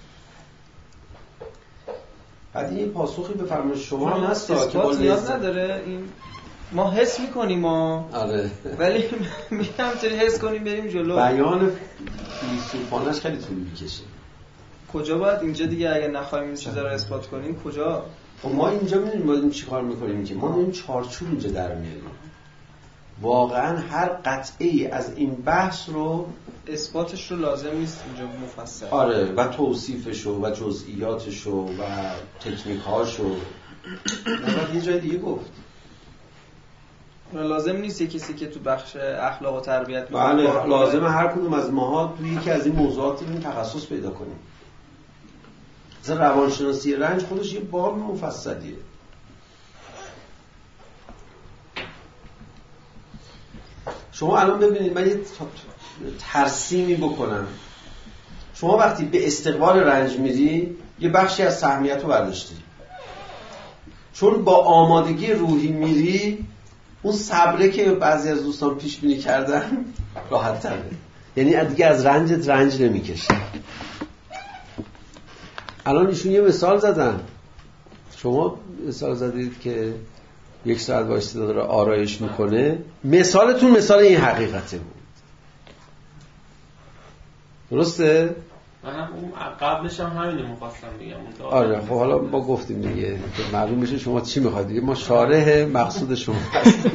بعد این پاسخی به فرمایش شما هم هست که با نیاز نداره. این ما حس میکنیم ما آره، ولی میگم چطوری حس کنیم بریم جلو. بیان فیلسوفانش خیلی طول میکشه. کجا باید اینجا دیگه اگه نخوایم این چیزا رو اثبات کنیم کجا؟ خب ما اینجا میدونیم باید چیکار میکنیم که ما داریم چارچوب اینجا در میاریم. واقعا هر قطعی از این بحث رو اثباتش رو لازم نیست اینجا مفصل. آره، و توصیفش و جزئیاتش و تکنیک‌هاش و بعد یه جای دیگه گفت. لازم نیست یه کسی که تو بخش اخلاق و تربیت بله لازمه هر کدوم از ماها توی یکی از این موضوعات این تخصص پیدا کنیم. مثلا روانشناسی رنج خودش یه باب مفصلیه. شما الان ببینید من یه ترسیمی بکنم. شما وقتی به استقبال رنج میری یه بخشی از سهمیت رو برداشتی، چون با آمادگی روحی میری اون صبره که بعضی از دوستان پیش بینی کردن راحت تره، یعنی دیگه از رنجت رنج نمیکشی. الان ایشون یه مثال زدن، شما مثال زدید که یک ساعت وایسته داره آرایش میکنه. مثالتون مثال این حقیقته بود، درسته؟ منم اون قبلش هم همینه مخواستم بگم. آره خب حالا ما گفتیم دیگه که معلوم بشه شما چی میخواید دیگه، ما شارح مقصود شما هستیم.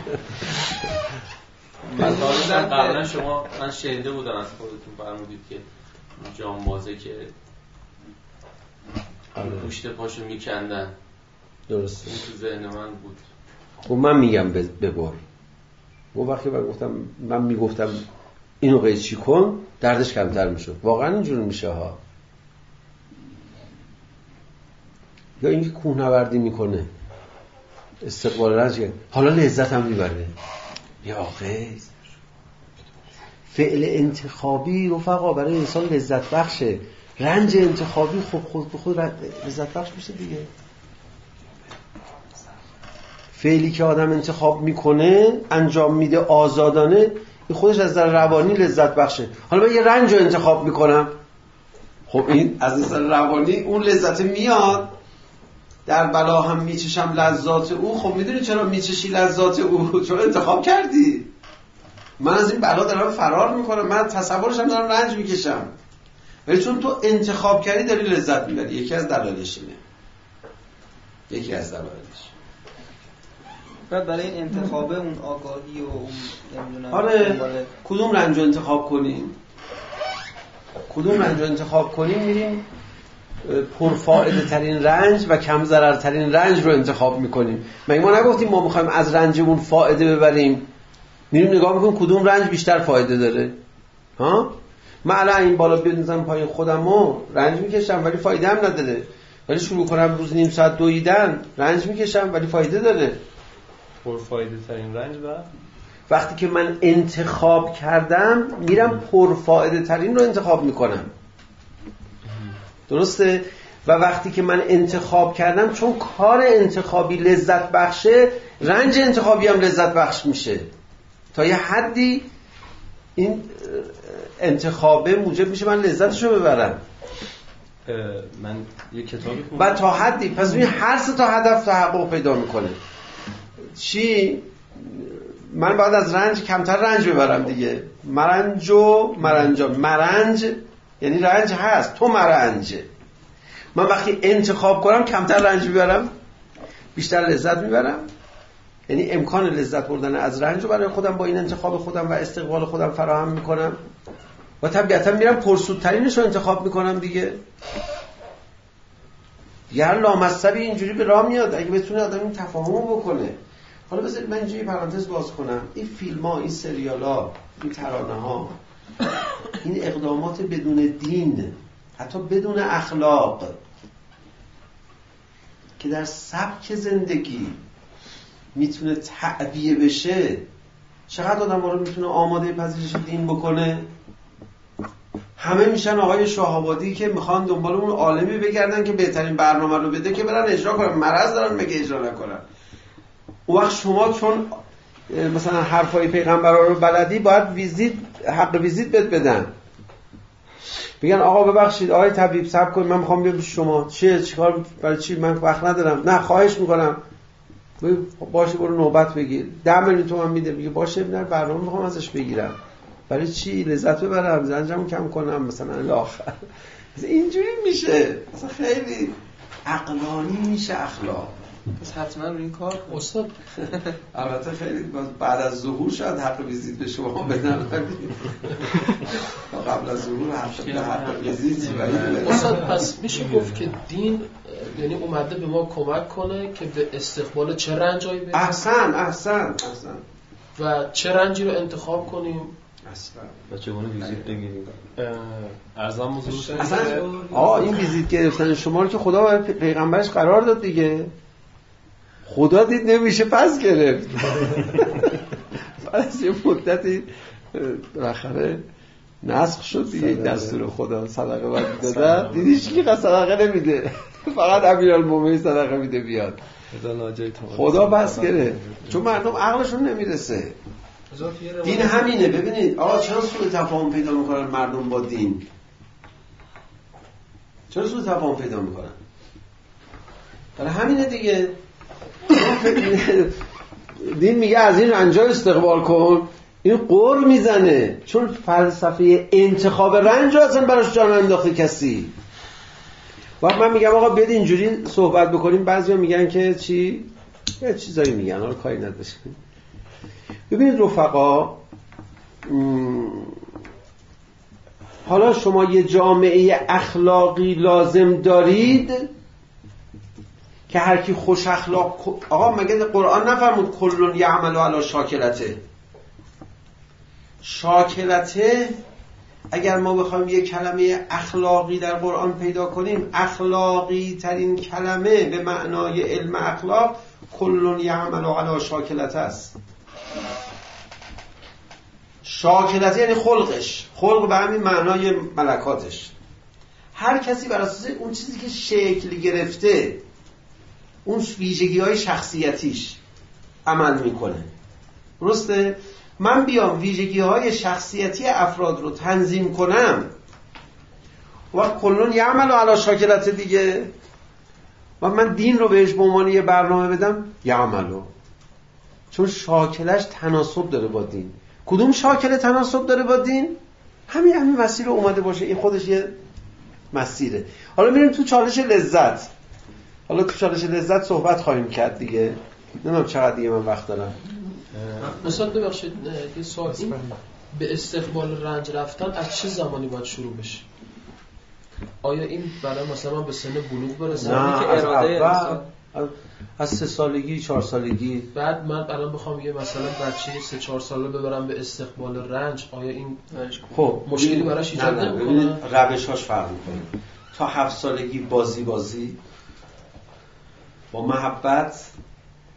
مثلا قبلا شما من شنیده بودم از خودتون فرمودید که جانبازه که گوشت پاشو میکندن. درسته، این تو ذهن من بود. خب من میگم ببر. اون وقتی من گفتم من میگفتم اینو قیچی کن دردش کمتر میشد. واقعا اینجوری میشه ها. یا اینکه کوهنوردی میکنه استقبال رنج حالا لذت هم میبره. یا آخه فعل انتخابی رفقا برای انسان لذت بخشه. رنج انتخابی خب خود به خود لذت بخش میشه دیگه. فعلی که آدم انتخاب میکنه انجام میده آزادانه، این خودش از نظر روانی لذت بخشه. حالا من یه رنج رو انتخاب میکنم، خب این از نظر روانی اون لذت میاد، در بلا هم میچشم لذات او. خب میدونی چرا میچشی لذات او؟ چون انتخاب کردی. من از این بلا دارم فرار میکنم، من تصورشم دارم رنج میکشم، ولی چون تو انتخاب کردی داری لذت میبری. یکی از دلایلش اینه، یکی از دلایلش. بعد برای این انتخابه اون آگاهی و اون نمیدونم آره کدوم رنج رو انتخاب کنیم، کدوم رنج رو انتخاب کنیم، میریم پرفائده ترین رنج و کم ضرر ترین رنج رو انتخاب میکنیم. مگه ما نگفتیم ما میخوایم از رنجمون فائده ببریم؟ میریم نگاه میکنیم کدوم رنج بیشتر فایده داره. ها من الان این بالا بنزم پای خودمو رنج میکشم ولی فایده هم نداره، ولی شروع کنم روز نیم ساعت دویدن رنج میکشم ولی فایده داره. پرفایده ترین رنج و وقتی که من انتخاب کردم میرم پرفایده ترین رو انتخاب میکنم. درسته؟ و وقتی که من انتخاب کردم، چون کار انتخابی لذت بخشه، رنج انتخابی هم لذت بخش میشه. تا یه حدی این انتخابه موجب میشه من لذتشو ببرم. من یه کتابی خوندم و تا حدی، پس این هر سه تا هدف تحقق پیدا میکنه. چی؟ من باید از رنج کمتر رنج ببرم دیگه. مرنج و مرنجا. مرنج یعنی رنج هست، تو مرنج. من وقتی انتخاب کنم کمتر رنج میبرم، بیشتر لذت میبرم. یعنی امکان لذت بردن از رنج رو برای خودم با این انتخاب خودم و استقبال خودم فراهم میکنم و طبیعتا میرم پرسودترینش رو انتخاب میکنم دیگه. دیگه هر لامصبی اینجوری به راه میاد اگه بتونه آدم این تفاهم بکنه. حالا بذارید من اینجوری پرانتز باز کنم. این فیلم ها، این سریال ها، این ترانه ها، این اقدامات بدون دین، حتی بدون اخلاق که در سبک زندگی میتونه تعبیه بشه، چقدر آدم رو میتونه آماده پذیرش دین بکنه. همه میشن آقای شاه‌آبادی که میخوان دنبال اون عالمی بگردن که بهترین برنامه رو بده که برن اجرا کنن. مرض دارن مگه اجرا نکنن؟ اون وقت شما چون مثلا حرفای پیغمبرا رو بلدی، باید ویزیت، حق ویزیت بهت بدن. میگن آقا ببخشید آقای طبیب صبر کن، من میخوام بیام شما. چیه؟ چیکار؟ برای چی؟ من وقت ندارم. نه خواهش میکنم. باشه برو نوبت بگیر. ده میلیون تومان میده. میگه باشه نه برنامه میخوام ازش بگیرم. برای چی؟ لذت ببرم، زنجمو کم کنم مثلا الاخر. اینجوری میشه. مثلا خیلی عقلانی میشه اخلاق. پس حتما رو این کار استاد البته خیلی بعد از ظهور شاید حق ویزیت به شما بدن. قبل از ظهور حق ویزیت. استاد پس میشه گفت که دین یعنی اومده به ما کمک کنه که به استقبال چه رنجایی بریم؟ احسن احسن احسن. و چه رنجی رو انتخاب کنیم؟ اصلا و چگونه ویزیت بگیریم؟ ارزم حضور اصلا آه این ویزیت گرفتن شما رو که خدا برای پیغمبرش قرار داد دیگه. خدا دید نمیشه پس گرفت. پس یه مدتی بالاخره نسخ شد دیگه دستور خدا. صدقه باید دادن، دیدیش که صدقه نمیده، فقط امیرالمومنین صدقه میده بیاد. خدا بس گرفت چون مردم عقلشون نمیرسه. دین همینه. ببینید آقا چرا سوء تفاهم پیدا میکنن مردم با دین؟ چرا سوء تفاهم پیدا میکنن؟ برای همینه دیگه. دین میگه از این رنجا استقبال کن، این قر میزنه. چون فلسفه انتخاب رنج رو اصلا براش جان انداخته کسی. وقت من میگم آقا بیاد اینجوری صحبت بکنیم، بعضیا میگن که چی؟ یه چیزایی میگن، حالا کاری نداشتیم. ببینید رفقا، حالا شما یه جامعه اخلاقی لازم دارید که هر کی خوش اخلاق. آقا مگه قرآن نفرمود کلون یعمل علی شاکلته؟ شاکلته اگر ما بخوایم یه کلمه اخلاقی در قرآن پیدا کنیم، اخلاقی ترین کلمه به معنای علم اخلاق کلون یعمل علی شاکلته است. شاکلته یعنی خلقش، خلق به همین معنای ملکاتش. هر کسی بر اساس اون چیزی که شکل گرفته، اون ویژگی های شخصیتیش عمل میکنه. درسته؟ من بیام ویژگی های شخصیتی افراد رو تنظیم کنم و کلون یعمل علی شاکلته دیگه، و من دین رو بهش به عنوان یه برنامه بدم یعملو، چون شاکلش تناسب داره با دین. کدوم شاکله تناسب داره با دین؟ همین همین مسیر رو اومده باشه. این خودش یه مسیره. حالا میریم تو چالش لذت. حالا تو چالش لذت صحبت خواهیم کرد دیگه. نمیدونم چقدر دیگه من وقت دارم. مثلا ببخشید یه سوال، این به استقبال رنج رفتن از چه زمانی باید شروع بشه؟ آیا این برای مثلا به سن بلوغ برسه؟ نه، که از اراده اول از سه سالگی چهار سالگی. بعد من الان بخوام یه مثلا بچه سه چهار ساله ببرم به استقبال رنج، آیا این خب مشکلی براش ایجاد نمی‌کنه؟ روش‌هاش فرق می‌کنه. تا هفت سالگی بازی بازی با محبت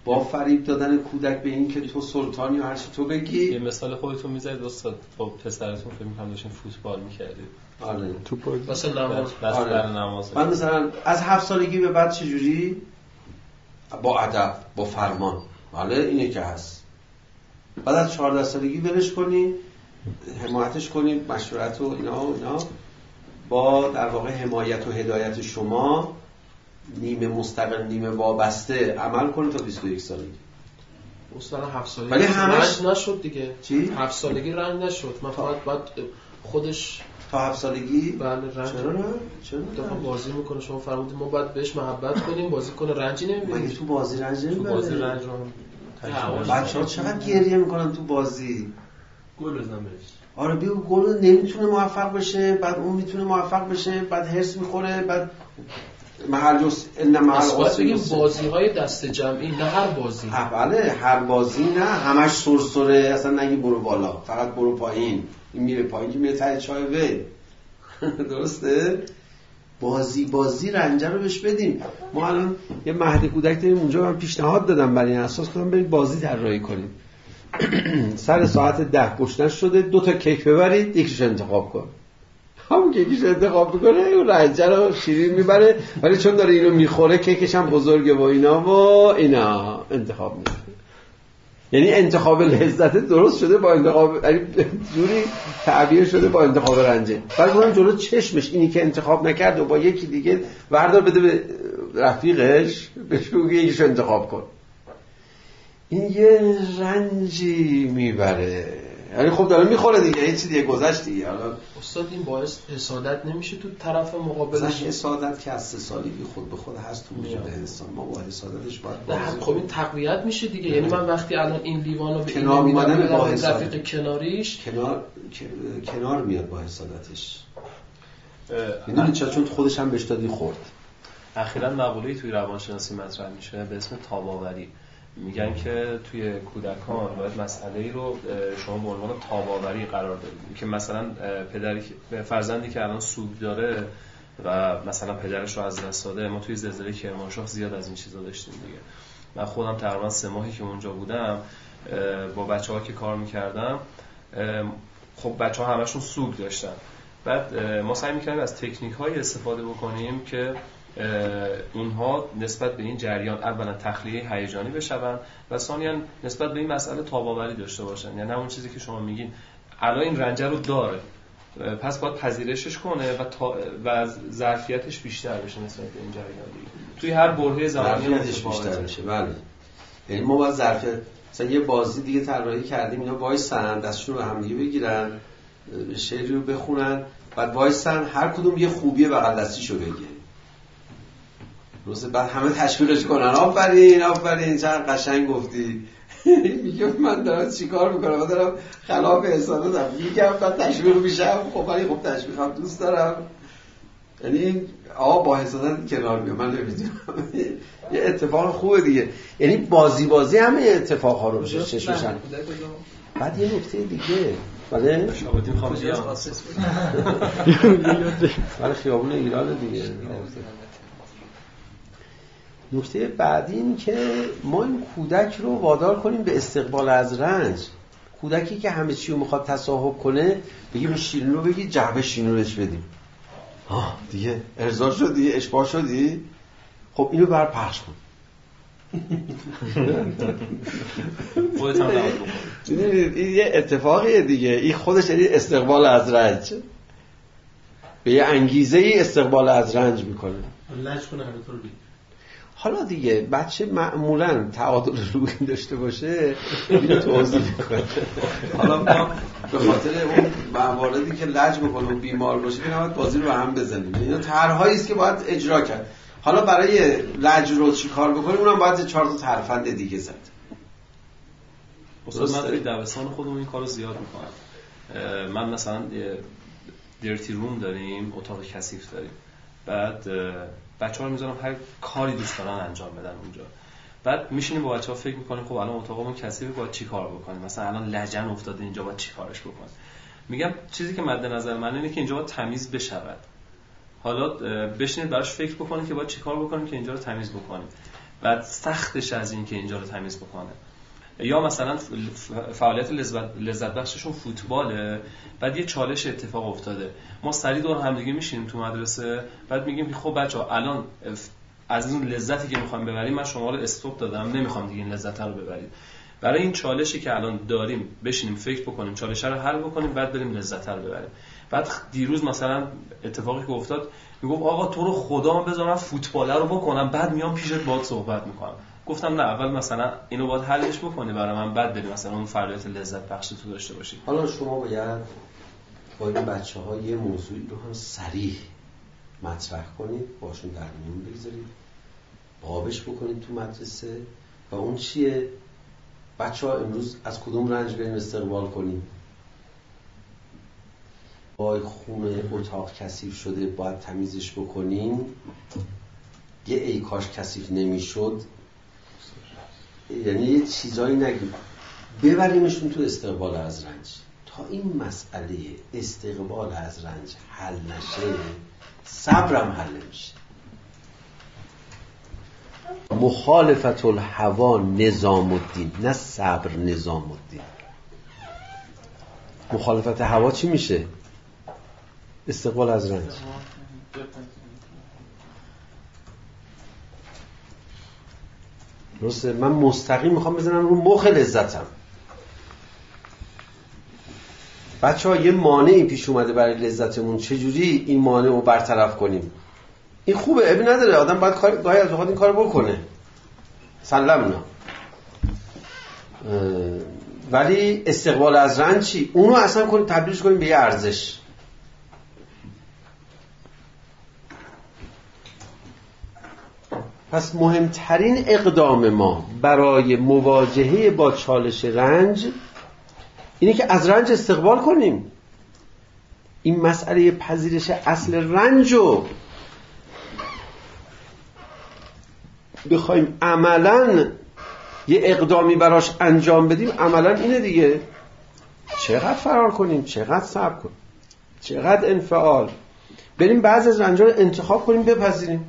با فریب دادن کودک به این که تو سلطانی یا هر چی تو بگی. یه مثال خودتون میذارید استاد، با پسرتون فکر می‌کنم داشتین فوتبال می‌کردید. آره تو بازی واسه نماز. بس آره. برای نماز. من مثلا از هفت سالگی به بعد چجوری؟ با ادب، با فرمان. بله اینه که هست. بعد از چهارده سالگی ولش کنی، حمایتش کنی، مشورت و اینا و اینا با در واقع حمایت و هدایت شما نیمه مستقل نیمه وابسته عمل کنی تا بیست و یک سالگی. اصلا هفت سالگی ولی همش رنج نشد دیگه. چی؟ هفت سالگی رنج نشد. من فقط بعد خودش تا هفت سالگی؟ بله رنج. چرا نه؟ چرا دفعه بازی میکنه، شما فرمودید ما باید بهش محبت کنیم، بازی کنه رنجی نمیبینیم. مگه تو بازی رنج تو نمیبره؟ بازی رنج رو تجربه. بچه‌ها چقدر گریه میکنن تو بازی. گل بزن بهش. آره بیو گل نمیتونه موفق بشه، بعد اون میتونه موفق بشه، بعد هرس میخوره، بعد محل جس ان محل باید بگیم بازی‌های دست جمعی، نه هر بازی. بله هر بازی نه همش سرسره، اصلا نگی برو بالا، فقط برو پایین. این میره پایین که میره ته چای وی. درسته؟ بازی بازی رنجه رو بهش بدیم. ما الان یه مهد کودک داریم اونجا، من پیشنهاد دادم برای این اساس کنم برید بازی طراحی کنیم. سر ساعت ده گشنش شده، دو تا کیک ببرید، یکیش انتخاب کن. همون کیکش انتخاب میکنه، اون رنجه رو شیرین میبره، ولی چون داره اینو میخوره کیکش هم بزرگه و اینا و اینا انتخاب میکنه. یعنی انتخاب لذت درست شده با انتخاب، یعنی جوری تعبیر شده با انتخاب رنجه. بعد اونم جلو چشمش اینی که انتخاب نکرد و با یکی دیگه وردار بده به رفیقش، بهش بگه یکیش انتخاب کن. این یه رنجی میبره. یعنی خب داره میخوره دیگه، این چی دیگه گذشت دیگه. حالا استاد این باعث حسادت نمیشه تو طرف مقابلش؟ حسادت که از سه سالگی خود به خود هست تو وجود انسان، ما با حسادتش باید بازی. خب این تقویت میشه دیگه. یعنی من وقتی الان این لیوانو به کنار اومدن با رفیق کناریش کنار کنار میاد با حسادتش. میدونی چرا؟ چون خودش هم بهش دادی خورد. اخیراً مقوله‌ای توی روانشناسی مطرح میشه به اسم تاب‌آوری. میگن که توی کودکان باید مسئله‌ای رو شما به عنوان تاب‌آوری قرار بدید، که مثلا پدری فرزندی که الان سوگ داره و مثلا پدرش رو از دست داده، ما توی زلزله کرمانشاه زیاد از این چیزا داشتیم دیگه. من خودم تقریبا سه ماهی که اونجا بودم با بچه‌ها که کار می‌کردم، خب بچه‌ها همشون سوگ داشتن. بعد ما سعی می‌کردیم از تکنیک‌های استفاده بکنیم که اینها نسبت به این جریان اولا تخلیه هیجانی بشون و ثانیاً نسبت به این مسئله تاب‌آوری داشته باشن. یعنی همون چیزی که شما میگین الان این رنجه رو داره، پس باید پذیرشش کنه و تا و ظرفیتش بیشتر بشه نسبت به این جریان دیگه. توی هر برهه زمانی ظرفیتش بیشتر بشه. بله. یعنی ما باید ظرفیت، مثلا یه بازی دیگه طراحی کردیم، اینا وایسن دستشون رو هم دیگه بگیرن، شعری رو بخونن، بعد وایسن هر کدوم یه خوبیه بغل دستیشو بگه. روز بعد همه تشویقش کنن، آفرین آفرین چقدر قشنگ گفتی. میگه من دارم چیکار میکنم؟ من دارم خلاف حسادتم میگم، بعد تشویق میشم. خب ولی خب تشویقم دوست دارم. یعنی آقا با حسادت کنار میام، من نمیدونم. یه اتفاق خوبه دیگه. یعنی بازی بازی همه اتفاقها رو بشه چشمشن. بعد یه نکته دیگه، بله شابدیم خامجی هم بله خیابون ایران دیگه. نکته بعدی این که ما این کودک رو وادار کنیم به استقبال از رنج. کودکی که همه چی رو میخواد تصاحب کنه، بگیم شیرین رو بگی، جعبه شیرین رو بهش بدیم. آه دیگه ارضا شدی، اشباع شدی، خب اینو بر پخش کن. خودت هم نباید بکنی. این یه اتفاقیه دیگه. این خودش یعنی استقبال از رنج، به یه انگیزه ای استقبال از رنج میکنه. لج کنه همه طور بید. حالا دیگه بچه معمولاً تعادل روحی داشته باشه اینو توضیح میکنه. حالا ما به خاطر اون مواردی که لج بکنه و بیمار باشه که نباید بازی رو به هم بزنیم. اینا طرح‌هایی است که باید اجرا کرد. حالا برای لج رو چی کار بکنیم؟ اونم باید چهار تا ترفند دیگه زد. اصلا من توی دبستان خودمون این کارو زیاد میکنم. من مثلا درتی روم داریم، اتاق کثیف داریم. بعد بچه‌ها رو میذارم هر کاری دوست دارن انجام بدن اونجا. بعد میشینیم با بچه‌ها فکر میکنیم خب الان اتاقمون کثیفه، باید چی کار بکنیم؟ مثلا الان لجن افتاده اینجا، باید چی کارش بکنیم؟ میگم چیزی که مد نظر من اینه که اینجا باید تمیز بشود. حالا بشینید براش فکر بکنید که باید چی کار بکنیم که اینجا رو تمیز بکنیم. بعد سختش از این که اینجا رو تمیز بکنه. یا مثلا فعالیت لذت لذت بخششون فوتباله، بعد یه چالش اتفاق افتاده، ما سری دور هم دیگه میشینیم تو مدرسه، بعد میگیم خب بچه‌ها الان از این لذتی که میخوایم ببریم من شما رو استاپ دادم، نمیخوام دیگه این لذت رو ببرید. برای این چالشی که الان داریم بشینیم فکر بکنیم، چالش رو حل بکنیم، بعد بریم لذت رو ببریم. بعد دیروز مثلا اتفاقی که افتاد میگفت آقا تو رو خدا من بذار من فوتبال رو بکنم بعد میام پیشت باهات صحبت میکنم. گفتم نه، اول مثلا اینو باید حلش بکنی برای من، بعد بریم مثلا اون فعالیت لذت بخش تو داشته باشی. حالا شما باید با این بچه‌ها یه موضوعی رو هم صریح مطرح کنید، باشون در میون بگذارید، بابش بکنید تو مدرسه. و اون چیه؟ بچه‌ها امروز از کدوم رنج بریم استقبال کنیم؟ وای خونه اتاق کثیف شده باید تمیزش بکنیم، یه ای کاش کثیف نمیشد، یعنی یه چیزایی نگیم، ببریمشون تو استقبال از رنج. تا این مسئله استقبال از رنج حل نشه صبرم حل نمیشه. مخالفت الهوا نظام الدین، نه صبر نظام الدین. مخالفت هوا چی میشه؟ استقبال از رنج. درسته؟ من مستقیم میخوام بزنم رو مخ لذتم. بچه ها یه مانعی پیش اومده برای لذتمون، چجوری این مانع رو برطرف کنیم؟ این خوبه، ابی نداره، آدم باید گاهی از اوقات این کار بکنه، سلمنا. ولی استقبال از رنج چی؟ اونو اصلا کنیم تبدیلش کنیم به یه ارزش. پس مهمترین اقدام ما برای مواجهه با چالش رنج اینه که از رنج استقبال کنیم. این مسئله پذیرش اصل رنج رو بخوایم عملاً یه اقدامی براش انجام بدیم، عملاً اینه دیگه. چقدر فرار کنیم، چقدر صبر کنیم، چقدر انفعال، بریم بعضی از رنج‌ها رو انتخاب کنیم بپذیریم.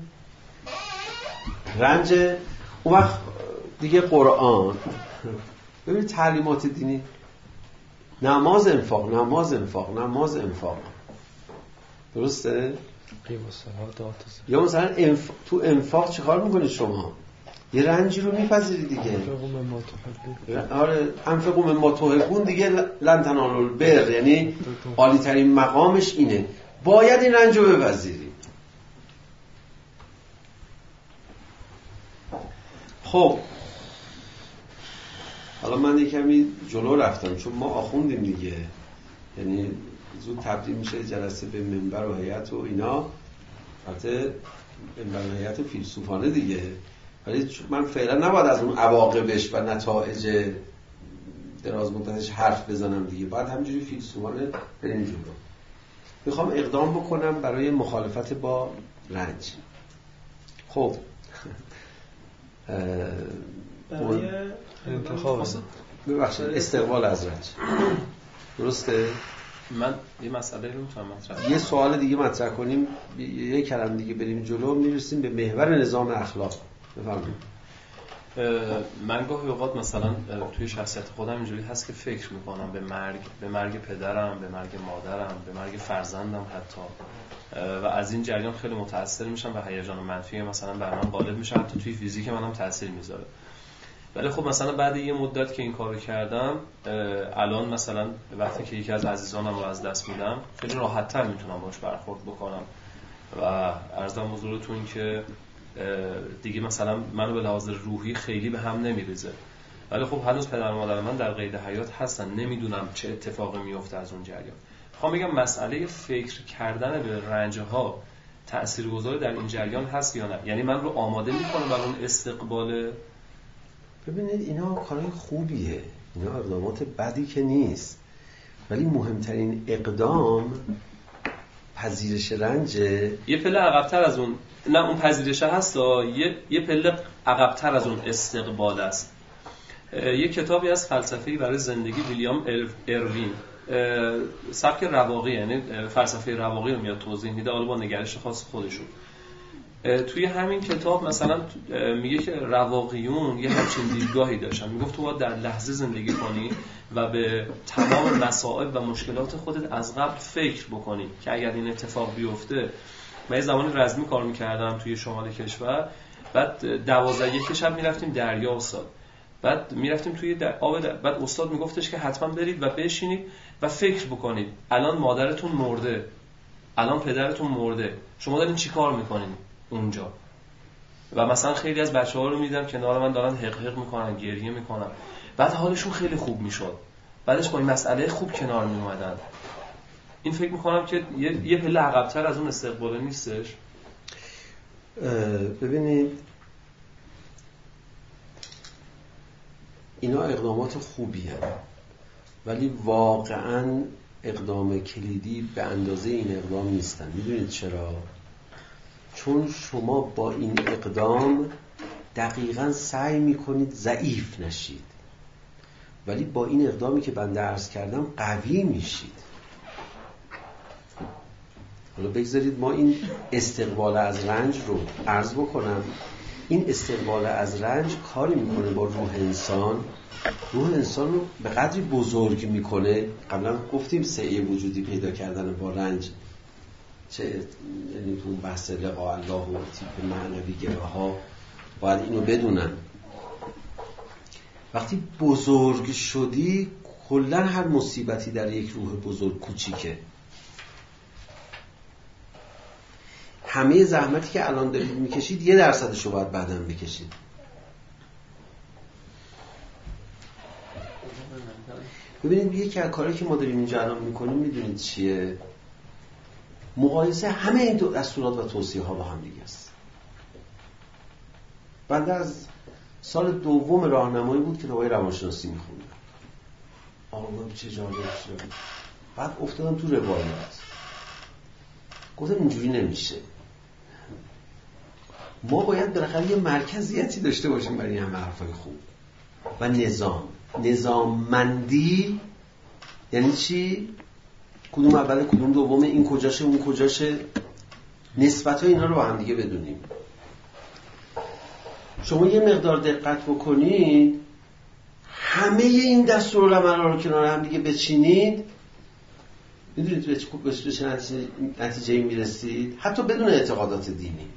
رنج اون وقت دیگه قرآن، ببینید تعلیمات دینی، نماز انفاق، نماز انفاق، نماز انفاق، درسته؟ یا مثلا انف... تو انفاق چه کار میکنید شما؟ یه رنجی رو میپذیرید دیگه. آره، انفقوا مما تحبون دیگه، لن تنالوا البر، یعنی عالی ترین مقامش اینه، باید این رنج رو بپذیرید. خب حالا من یک کمی جلو رفتم چون ما آخوندیم دیگه، یعنی زود تبدیل میشه جلسه به منبر و هیئت و اینا، البته منبر و هیئت فیلسوفانه دیگه، ولی من فعلا نباید از اون عواقبش و نتایج دراز مدتش حرف بزنم دیگه، بعد همینجوری فیلسوفانه بریم جلو. میخوام اقدام بکنم برای مخالفت با رنج. خب برای انتخاب ببخشید استقبال از رنج، درسته؟ من یه مسئله رو میتونم مطرح یه سوال دیگه مطرح کنیم، یه کلمه دیگه بریم جلو، میرسیم به محور نظام اخلاق. بفرمایید. من گاهی اوقات مثلا توی شخصیت خودم اینجوری هست که فکر میکنم به مرگ، به مرگ پدرم، به مرگ مادرم، به مرگ فرزندم حتی، و از این جریان خیلی متاثر میشم و هیجان منفی مثلا بر من غالب میشه، حتی توی فیزیک منم تاثیر میذاره. ولی خب مثلا بعد یه مدت که این کارو کردم، الان مثلا وقتی که یکی از عزیزانم رو از دست میدم خیلی راحت‌تر میتونم باهاش برخورد بکنم و عرضم حضورتون که دیگه مثلا منو به لحاظ روحی خیلی به هم نمیریزه. ولی خب هنوز پدر و مادر من در قید حیات هستن، نمیدونم چه اتفاقی میفته از اون جریان. میخوام بگم مسئله فکر کردن به رنج‌ها تاثیرگذار در این جریان هست یا نه؟ یعنی من رو آماده میکنه برای اون استقبال. ببینید اینا کارهای خوبیه، اینا اقدامات بدی که نیست، ولی مهمترین اقدام پذیرش رنجه. یه پله عقب‌تر از اون، نه اون پذیرش هست، یه یه پله عقب‌تر از اون استقبال است. یه کتابی از فلسفه‌ای برای زندگی ویلیام اروین، سبک رواقی، یعنی فلسفه رواقی رو میاد توضیح میده، حالا با نگرش خاص خودشون. توی همین کتاب مثلا میگه که رواقیون یه همچین دیدگاهی داشتن، میگفت تو باید در لحظه زندگی کنی و به تمام مصائب و مشکلات خودت از قبل فکر بکنی که اگر این اتفاق بیفته. من یه زمانی رزمی کار میکردم توی شمال کشور، بعد دوازده یک شب میرفتیم دریا استاد، بعد میرفتیم توی در آب در... بعد استاد میگفتش که حتما برید و بشینید و فکر بکنید الان مادرتون مرده، الان پدرتون مرده، شما دارین چی کار میکنین اونجا؟ و مثلا خیلی از بچه‌ها رو میدیدم کنار من دارن حق حق میکنن، گریه میکنن، بعد حالشون خیلی خوب میشد، بعدش با این مسئله خوب کنار میومدن. این فکر میکنم که یه, یه پله عقب‌تر از اون استقبال نیستش. ببینید اینا اقدامات خوبیه، ولی واقعاً اقدام کلیدی به اندازه این اقدام نیستن. میدونید چرا؟ چون شما با این اقدام دقیقاً سعی میکنید ضعیف نشید، ولی با این اقدامی که بنده عرض کردم قوی میشید. حالا بگذارید ما این استقبال از رنج رو عرض بکنم. این استقبال از رنج کاری میکنه با روح انسان، روح انسان رو به قدری بزرگ میکنه. قبلا گفتیم سعی وجودی پیدا کردن با رنج، چه یعنی تو بحث لقاء الله و تیپ معنوی گراها باید اینو بدونن. وقتی بزرگ شدی کلا هر مصیبتی در یک روح بزرگ کوچیکه. همه زحمتی که الان دارید میکشید یه درصدش رو باید بعداً بکشید. ببینید یکی از کارهایی که ما داریم اینجا الان میکنیم میدونید چیه؟ مقایسه همه این دستورات و توصیه ها با هم دیگه است. بنده از سال دوم راهنمایی بود که کتابای روانشناسی میخوندم. آقا چه جالب شد. بعد افتادم تو روایات. گفتم اینجوری نمیشه. ما باید بالاخره یه مرکزیتی داشته باشیم برای همه حرفای خوب و نظام. نظاممندی یعنی چی؟ کدوم اوله کدوم دومه، این کجاشه اون کجاشه، نسبت‌های اینا رو با هم دیگه بدونیم. شما یه مقدار دقت بکنید، همه این دستورالعمل‌ها رو کنار هم دیگه بچینید، میدونید به چه نتیجه‌ای میرسید؟ حتی بدون اعتقادات دینی.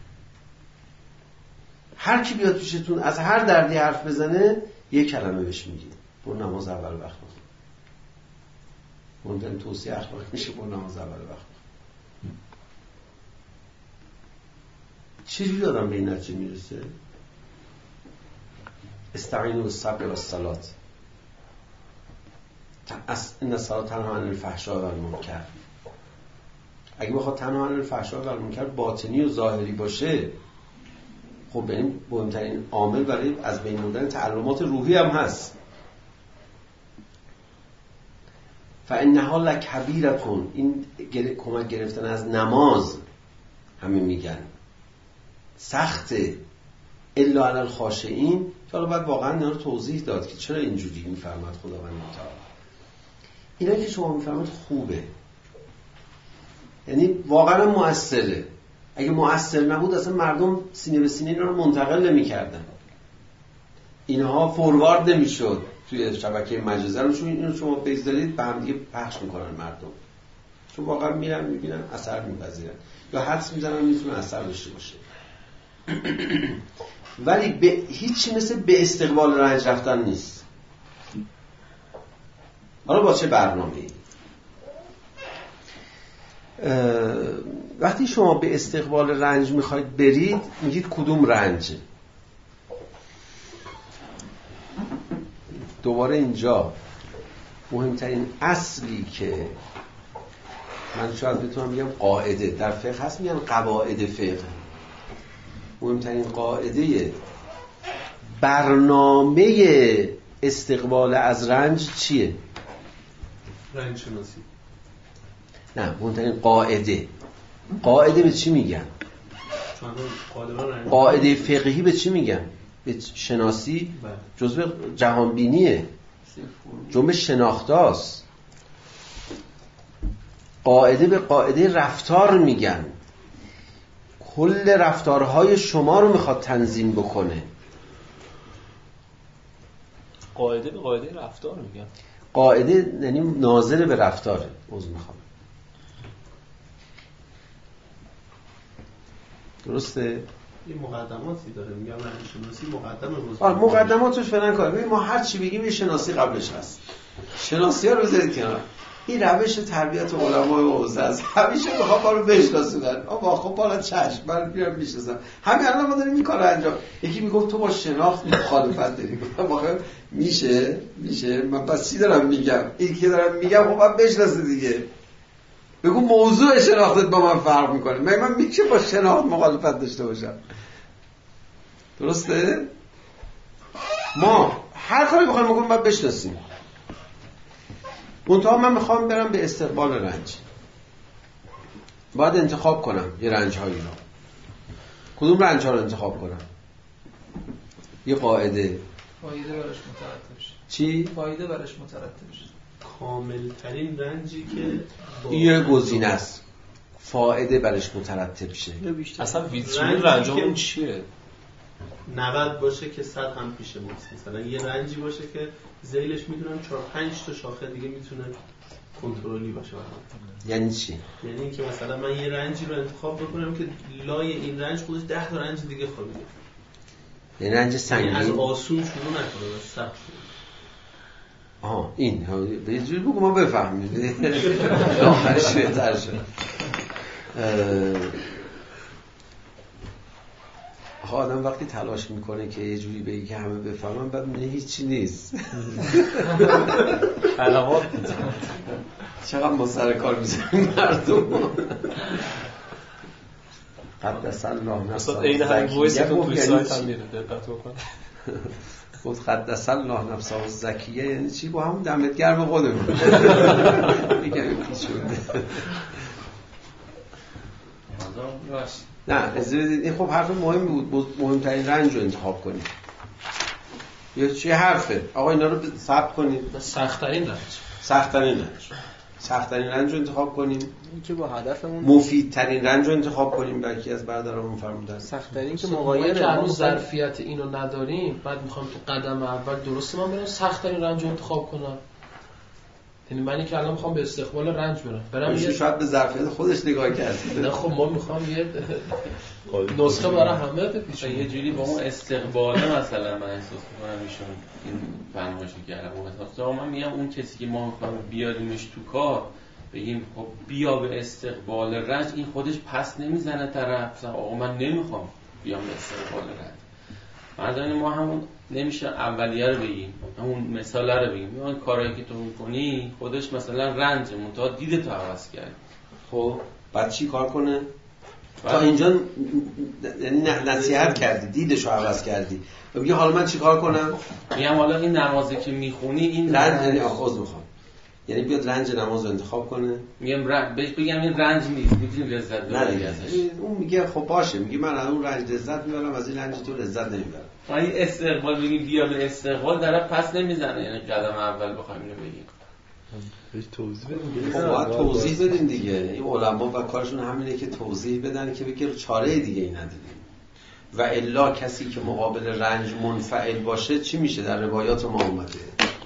هر کی بیاد پیشتون از هر دردی حرف بزنه یک کلمه بهش میگید: برو نماز اول وقت بخون. مهمترین توصیه اخلاقی میشه برو نماز اول وقت بخون. چجوری آدم به این نتیجه میرسه؟ استعینوا بالصبر والصلاة، این الصلاة تنهی عن الفحشاء و المنکر. اگه بخواد تنهی عن الفحشاء و المنکر باطنی و ظاهری باشه، خب این مهمترین عامل برای از بین بردن تعلمات روحی هم هست. فانها لکبیرة، این کمک گرفتن از نماز همه میگن سخته، الا علی الخاشعین. که حالا باید واقعا اینا رو توضیح داد که چرا اینجوری میفرماد خداوند متعال. اینا که شما میفرماد خوبه، یعنی واقعا مؤثره. اگه مؤثر نبود اصلا مردم سینه به سینه اینا رو منتقل نمی‌کردن، اینها فوروارد نمی‌شد توی شبکه مجازی رو. چون اینو شما بگذارید به هم دیگه پخش میکنن مردم، چون واقعا میرن میبینن اثر میپذیرن، یا حدس میزنن میتونه اثر داشته باشه. ولی به هیچی مثل به استقبال رنج رفتن نیست. حالا با چه برنامه‌ای؟ وقتی شما به استقبال رنج میخواید برید، میگید کدوم رنج؟ دوباره اینجا مهمترین اصلی که من شاید بتونم بگم قاعده در فقه هست، میگن قواعد فقه. مهمترین قاعده برنامه استقبال از رنج چیه؟ رنج شناسی. نه، مهمترین قاعده. قاعده به چی میگن؟ قاعده فقهی به چی میگن؟ به شناسی، جزء جهانبینیه، جنبه شناختاست. قاعده به قاعده رفتار میگن. کل رفتارهای شما رو میخواد تنظیم بکنه. قاعده به قاعده رفتار میگن. قاعده یعنی ناظر به رفتاره. عذر میخوام. درسته؟ این مقدماتی داره، میگم رنج‌شناسی مقدمه بزرگ. آره مقدماتش فعلا کار. ببین ما هر چی بگیم یه شناسی قبلش هست. شناسی ها رو بذارید کنار. این روش تربیت علمای حوزه است. همیشه میخوام کارو بشناسونن. آقا خب بالا چشم من میرم میشناسم. همین الان ما داریم این کارو انجام. یکی میگفت تو با شناخت مخالفت داری. گفتم واقعا میشه؟ میشه؟ من بس چی دارم میگم؟ این که دارم میگم خب باید بشناسه دیگه. بگو موضوع شناختت با من فرق میکنه. من من میشه با شناخت مخالفت داشته باشم. درسته؟ ما هر کاری بخوایم بکنیم باید بشناسیم. منتها من میخوام برم به استقبال رنج. باید انتخاب کنم یه رنج هایی رو. کدوم رنج ها رو انتخاب کنم؟ یه قاعده فایده براش مترتب شه. چی؟ فایده براش مترتب شه. کامل ترین رنجی که یه گزینه است. فایده براش مترتب شه. اصلا ویترین رنجمون چیه؟ نود باشه که صد هم پیش ماست. مثلا یه رنجی باشه که ذیلش میدونم چهار پنج تا شاخه دیگه میتونه کنترلی باشه. یعنی چی؟ یعنی اینکه مثلا من یه رنجی رو انتخاب بکنم که لای این رنج خودش ده تا رنج دیگه خوابیده. یعنی رنج سنگین. یعنی از آسون شروع نکنه، از سخت شروع. آها این به یه جوری بگو ما بفهمیم. آخرش بهتر شد. آدم وقتی تلاش میکنه که یه جوری بگی که همه بفهمن بعد میگه هیچی نیست. علامات چقدر ما سر کار میزنیم مردم. قدس الله نفسه این همین وایستون توی سایت هم میره دقت بکن. گفت قدس الله نفسه زکیه یعنی چی؟ با همون دمت گرم خودمون میگم این شده. نه از این خب حرف مهمی بود. مهمترین رنج رو انتخاب کنید. یه چی حرفه آقا اینا رو ثبت کنید. سخت‌ترین رنج سخت‌ترین رنج سخت‌ترین رنج رو انتخاب کنیم. این که با هدفمون مفیدترین رنج رو انتخاب کنیم. بلکه از برادرامون فرمودن سخت‌ترین که مغایر مغایر هنوز ظرفیت اینو نداریم. بعد میخوام تو قدم اول درسته من برم سخت‌ترین رنج رو انتخاب کنم. یعنی منی که الان میخوام به استقبال رنج برم برم یه شاید به ظرفیت خودش نگاه کرد. نه خب ما میخوام یه نسخه برای همه بپیچیم. یه جوری با اون استقباله مثلا من احساس می‌کنم ایشون این فهمش کردم. مثلا من میگم اون کسی که ما میخوام بیاریمش تو کار بگیم خب بیا به استقبال رنج، این خودش پس نمیزنه طرف مثلا آقا من نمیخوام بیام به استقبال رنج. مثلا ما همون نمیشه اولیه رو بگیم، همون مثال رو بگیم. اون کارایی که تو میکنی خودش مثلا رنجه، منتها دیده تو عوض کرد. خب بعد چی کار کنه؟ تا اینجا یعنی نصیحت کردی، دیدشو عوض کردی. میگه حالا من چی کار کنم؟ میگم حالا این نمازی که میخونی این رنج یعنی آخوز میخوام. یعنی بیاد رنج نماز رو انتخاب کنه. میگم رنج بهش بگم این رنج نیست، میتونی لذت ببری ازش. اون میگه خب باشه، میگه من از اون رنج لذت میبرم، از این رنج تو لذت نمیبرم. ما این استقبال بگیم بیا به استقبال طرف پس نمیزنه، یعنی قدم اول بخوایم اینو بگیم. بهش توضیح بدیم. خب باید توضیح بدیم دیگه. این علما و کارشون همینه که توضیح بدن که بگه چاره دیگه ای نداریم. و الا کسی که مقابل رنج منفعل باشه چی میشه؟ در روایات ما اومده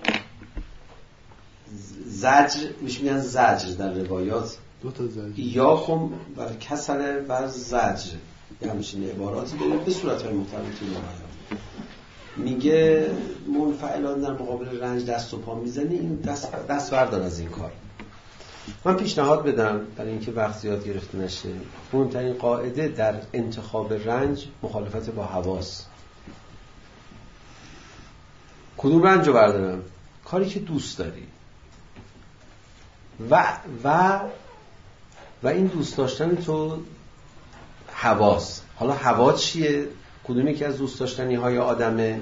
زجر، میشه میگن زجر در روایات دو تا زجر یا خم و کسره و زجر، یه همچین عباراتی داریم به صورتهای مختلفی اومده. میگه منفعلان در مقابل رنج دست و پا میزنه، این دست دست بردار از این کار. من پیشنهاد بدم برای اینکه وقت زیاد گرفته نشه، مهمترین قاعده در انتخاب رنج مخالفت با حواس. کدوم رنج رو بردارم؟ کاری که دوست داری و و و این دوست داشتن تو حواس. حالا هوا چیه؟ کدوم یکی از دوست داشتنی های آدمه؟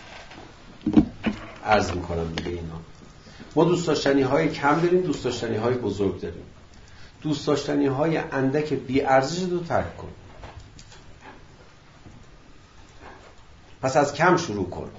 عرض میکنم دیگه اینا. ما دوست داشتنی های کم داریم، دوست داشتنی های بزرگ داریم. دوست داشتنی های اندک بی ارزش رو ترک کن. پس از کم شروع کن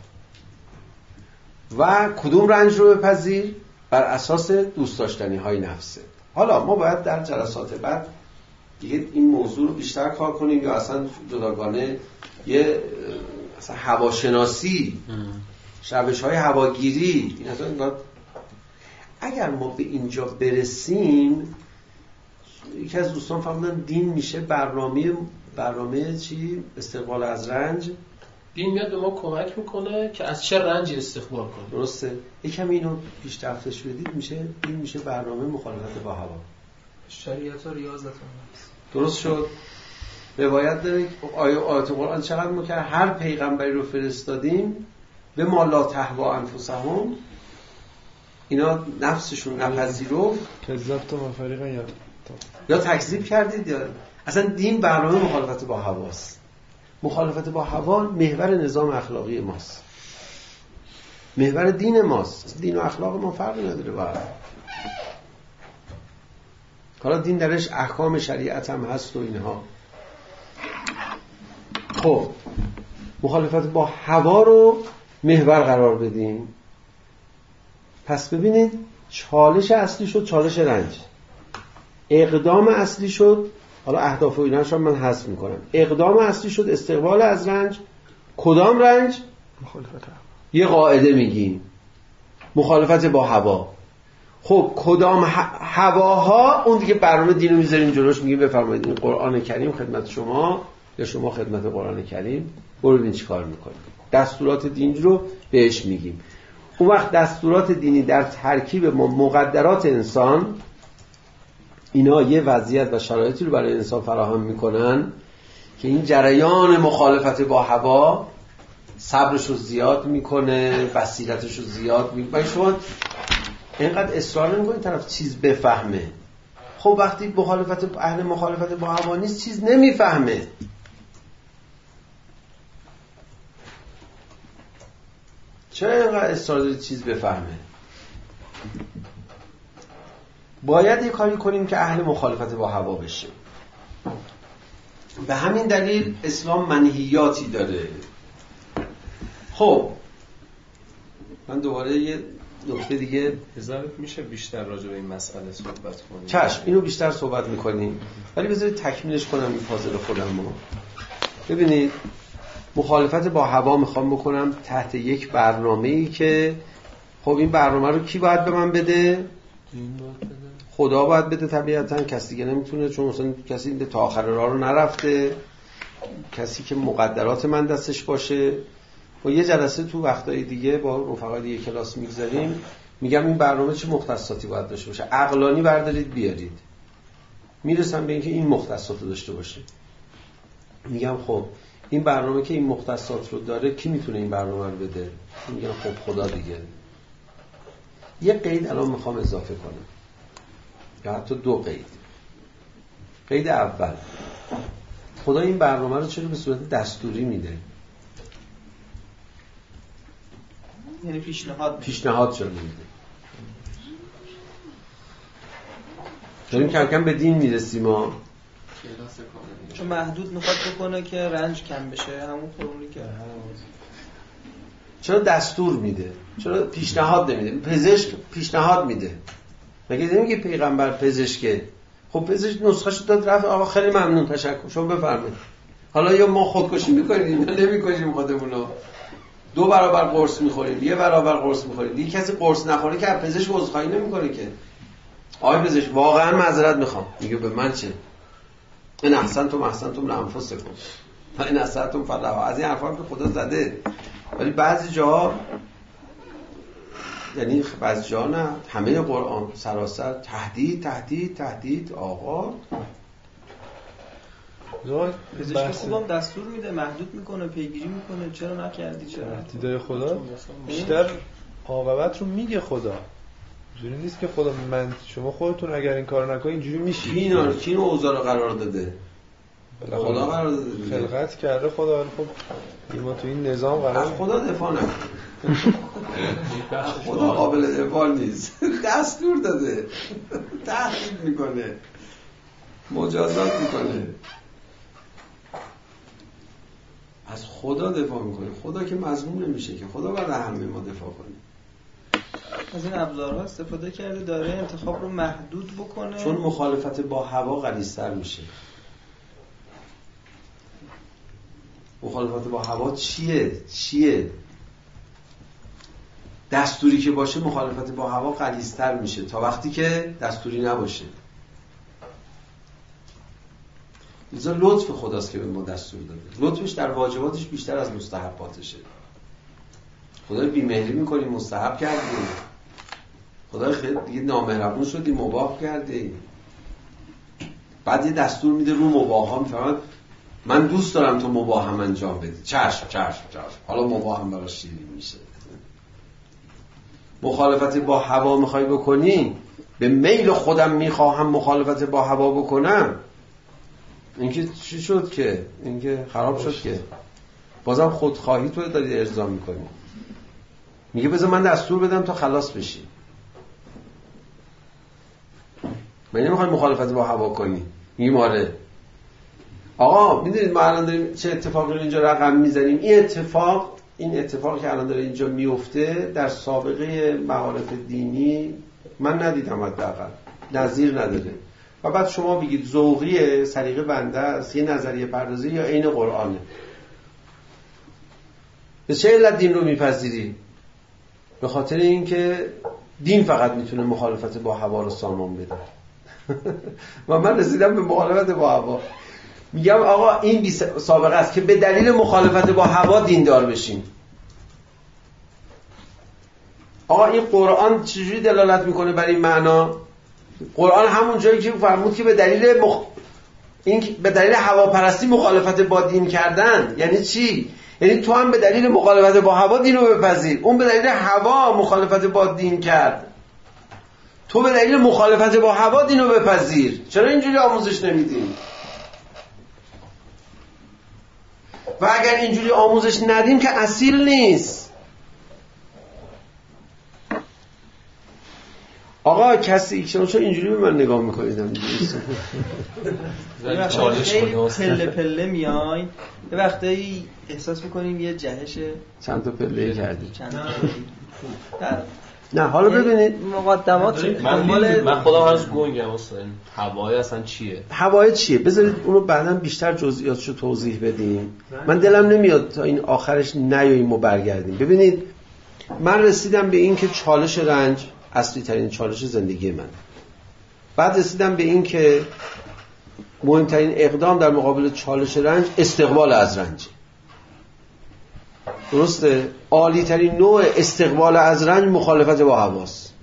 و کدوم رنج رو بپذیر؟ بر اساس دوست داشتنی های نفسه. حالا ما باید در جلسات بعد دیگه این موضوع رو بیشتر کار کنیم یا اصلا جداگانه یه اصلا هواشناسی، روش های هواگیری، این اصلا اگر ما به اینجا برسیم، یکی از دوستان فهمیدن دین میشه برنامه برنامه چی؟ استقبال از رنج. دین میاد به ما کمک میکنه که از چه رنجی استقبال کنیم. درسته. یکم اینو پیشرفتش بدید میشه این میشه برنامه مخالفت با هوا. شریعت و ریاضت هم درست شد. روایت داره آیه آیات قرآن چقدر ما که هر پیغمبری رو فرستادیم به ما لا تهوا انفسهم، اینا نفسشون نپذیرفت، کذبتم فریقا یا یا تکذیب کردید یا اصلا دین برنامه مخالفت با هواست. مخالفت با هوا محور نظام اخلاقی ماست، محور دین ماست. دین و اخلاق ما فرقی نداره با هم. حالا دین درش احکام شریعت هم هست و اینها. خب مخالفت با هوا رو محور قرار بدیم. پس ببینید چالش اصلی شد چالش رنج، اقدام اصلی شد، حالا اهداف و ایناش هم من حذف میکنم، اقدام اصلی شد استقبال از رنج. کدام رنج؟ مخالفت هوا. یه قاعده میگیم مخالفت با هوا. خب کدام هواها؟ اون دیگه برنامه دین رو میذاریم جلوش، میگیم بفرمایید این قرآن کریم خدمت شما یا شما خدمت قرآن کریم، برو ببین چی کار میکنیم. دستورات دین رو بهش میگیم. اون وقت دستورات دینی در ترکیب ما مقدرات انسان، اینا یه وضعیت و شرایطی رو برای انسان فراهم میکنن که این جریان مخالفت با هوا صبرش رو زیاد میکنه، بصیرتش رو زیاد میکنه. شما اینقدر اصرار نمیکنید طرف چیز بفهمه. خب وقتی مخالفت اهل مخالفت با هوا نیست چیز نمیفهمه. چرا اینقدر اصرار دارید چیز بفهمه؟ باید یه کاری کنیم که اهل مخالفت با هوا بشیم. به همین دلیل اسلام منهیاتی داره. خب من دوباره یه نکته دیگه بذارید میشه بیشتر راجع به این مسئله صحبت کنیم. چشم اینو بیشتر صحبت میکنیم، ولی بذارید تکمیلش کنم این فاضل خودم رو. ببینید مخالفت با هوا میخوام بکنم تحت یک برنامه‌ای که خب این برنامه رو کی باید به من بده؟ خدا باید بده طبیعتاً، کسی دیگه نمیتونه، چون مثلا کسی تا آخر راه رو نرفته، کسی که مقدرات من دستش باشه. و یه جلسه تو وقتای دیگه با رفقای دیگه کلاس میگذاریم، میگم این برنامه چه مختصاتی باید داشته باشه، عقلانی بردارید بیارید. میرسم به اینکه این مختصات رو داشته باشه. میگم خب این برنامه که این مختصات رو داره کی میتونه این برنامه رو بده؟ میگم خب خدا دیگه. یه قید الان میخوام اضافه کنم یا حتی دو قید. قید اول، خدا این برنامه رو چرا به صورت دستوری میده؟ یعنی پیشنهاد پیشنهاد چرا میده؟ داریم کم کم به دین میرسیم ها. چون محدود میخواد بکنه که رنج کم بشه، همون فرمولی که چرا دستور میده؟ چرا پیشنهاد نمیده؟ پزشک پیشنهاد میده. مگه نمیگه پیغمبر پزشکه؟ خب پزشک نسخه‌شو داد رفت، آقا خیلی ممنون تشکر شما بفرمایید. حالا یا ما خودکشی میکنیم یا نمیکشیم خودمونو. دو برابر قرص میخوریم، یه برابر قرص میخوریم. دیگه کسی قرص نخوره که پزشک عذرخواهی نمیکنه که آقای پزشک واقعا معذرت میخوام. میگه به من چه؟ این احسنتم احسنتم لانفسکم و این احسنتم فلها. از این حرفا هم که خدا زده، ولی بعضی جاها، یعنی بعضی جاها نه، همه قرآن سراسر تهدید تهدید تهدید. آقا پزشک خوبم دستور میده، محدود میکنه، پیگیری میکنه، چرا نکردی، چرا تهدیدای خدا بیشتر عاقبت رو میگه خدا. اینجوری نیست که خدا من شما خودتون اگر این کارو نکنید اینجوری میشید. اینا کی اینو اوضاع رو قرار داده؟ خدا قرار داده. خلقت کرده خدا. خب ما تو این نظام قرار از خدا دفاع نکنه. خدا قابل دفاع نیست. دستور داده، تهدید میکنه، مجازات میکنه. از خدا دفاع میکنه. خدا که مظلوم نمیشه که، خدا باید همه ما دفاع کنه. از این ابزارها استفاده کرده داره انتخاب رو محدود بکنه، چون مخالفت با هوا غلیظ‌تر میشه. مخالفت با هوا چیه؟ چیه؟ دستوری که باشه مخالفت با هوا غلیظتر میشه تا وقتی که دستوری نباشه. لذا لطف خداست که به ما دستور داده. لطفش در واجباتش بیشتر از مستحباتشه. خدای بی‌مهری میکنی مستحب کردی، خدای خیلی دیگه نامهربون شدی مباح کردی، بعد یه دستور میده رو مباح ها، میفهمن من دوست دارم تو مباح هم انجام بدی، چشم چشم چشم، حالا مباح هم براش شیرین میشه. مخالفت با هوا میخوای بکنی، به میل خودم میخواهم مخالفت با هوا بکنم، اینکه چی شد که اینکه خراب شد که بازم خودخواهی تو داری ارضا میکنی. میگه بذار من دستور بدم تا خلاص بشی. من نمیخوای مخالفت با هوا کنی. میگه آره. آقا میدونید ما الان داریم چه اتفاقی رو اینجا رقم میزنیم. این اتفاق این اتفاقی که الان داره اینجا میفته در سابقه معارف دینی من ندیدم، حداقل نظیر نداره. و بعد شما بگید ذوقیه، سلیقه بنده است، یه نظریه پردازی یا عین قرآنه. به چه علت دین رو میپذیری؟ به خاطر اینکه دین فقط میتونه مخالفت با هوا رو سامان بده. و من رسیدم به مخالفت با هوا. میگم آقا این بی سابقه است که به دلیل مخالفت با هوا دیندار بشیم. آقا این قرآن چجوری دلالت میکنه بر این معنا؟ قرآن همون جایی که فرمود که به دلیل مخ... این به دلیل هواپرستی مخالفت با دین کردن. یعنی چی؟ یعنی تو هم به دلیل مخالفت با هوا دین رو بپذیر. اون به دلیل هوا مخالفت با دین کرد، تو به دلیل مخالفت با هوا دین رو بپذیر. چرا اینجوری آموزش نمیدیم؟ و اگر اینجوری آموزش ندیم که اصیل نیست. آقا کسی چرا اینجوری به من نگاه میکنیدم؟ پله پله میاین یه وقتایی احساس میکنیم یه جهش چند تا پله کردی. در نه حالا ببینید مقدمات من, من خودم هنوز گنگم اصلا هوای اصلا چیه؟ هوای چیه؟ بذارید اونو بعداً بیشتر جزئیاتشو توضیح بدیم. من دلم نمیاد تا این آخرش نیاییم و برگردیم. ببینید من رسیدم به این که چالش رنج اصلی ترین چالش زندگی من. بعد رسیدم به این که مهمترین اقدام در مقابل چالش رنج استقبال از رنج. درسته؟ عالی ترین نوع استقبال از رنج مخالفت با هواست.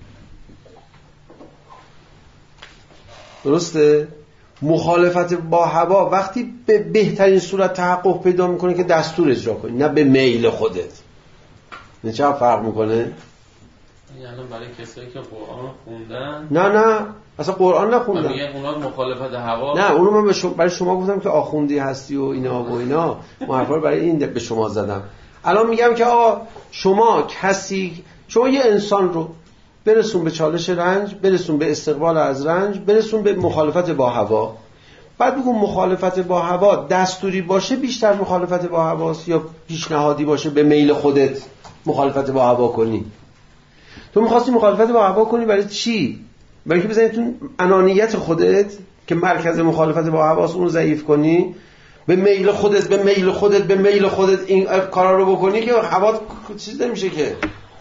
درسته؟ مخالفت با هوا وقتی به بهترین صورت تحقق پیدا میکنه که دستور اجرا کنی، نه به میل خودت. نه چه فرق میکنه؟ یعنی برای کسایی که قرآن خوندن، نه نه اصلا قرآن نخوندن، میگن اونا مخالفت هوا. نه اونو من برای شما گفتم که آخوندی هستی و اینا و اینا، معرفا رو برای این به شما زدم. الان میگم که آقا شما کسی، شما یه انسان رو برسون به چالش رنج، برسون به استقبال از رنج، برسون به مخالفت با هوا. بعد بگو مخالفت با هوا دستوری باشه بیشتر مخالفت با هواست یا پیشنهادی باشه به میل خودت مخالفت با هوا کنی. تو می‌خواستی مخالفت با هوا کنی برای چی؟ برای اینکه بزنی تو انانیت خودت که مرکز مخالفت با هواست اون ضعیف کنی، به میل خودت به میل خودت به میل خودت این کارا رو بکنی که هوا چیز نمیشه. که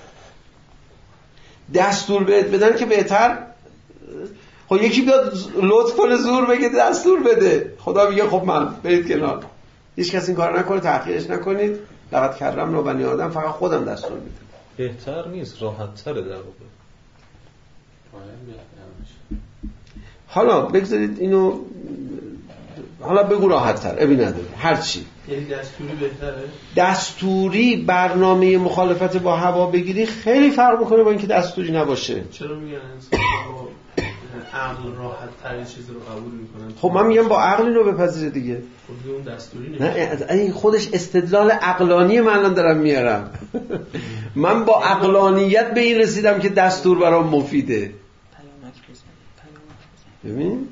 دستور بهت بدن که بهتر. خب یکی بیاد لطف کنه زور بگه دستور بده، خدا میگه خب من برید کنار، هیچ کس این کار نکنه، تحقیرش نکنید، لقد کرمنا بنی آدم، فقط خودم دستور میدم. بهتر نیست، راحت تره در واقع. حالا بگذارید اینو، حالا بگو راحت تر، ابی نداره، هر چی. یعنی دستوری بهتره؟ دستوری برنامه مخالفت با هوا بگیری خیلی فرق میکنه با اینکه دستوری نباشه. چرا میگن انسان با عقل راحت ترین چیز رو قبول میکنن؟ خب من میگم با عقل اینو بپذیره دیگه. خب اون دستوری نه این خودش استدلال عقلانی من الان دارم میارم. من با عقلانیت به این رسیدم که دستور برام مفیده. ببین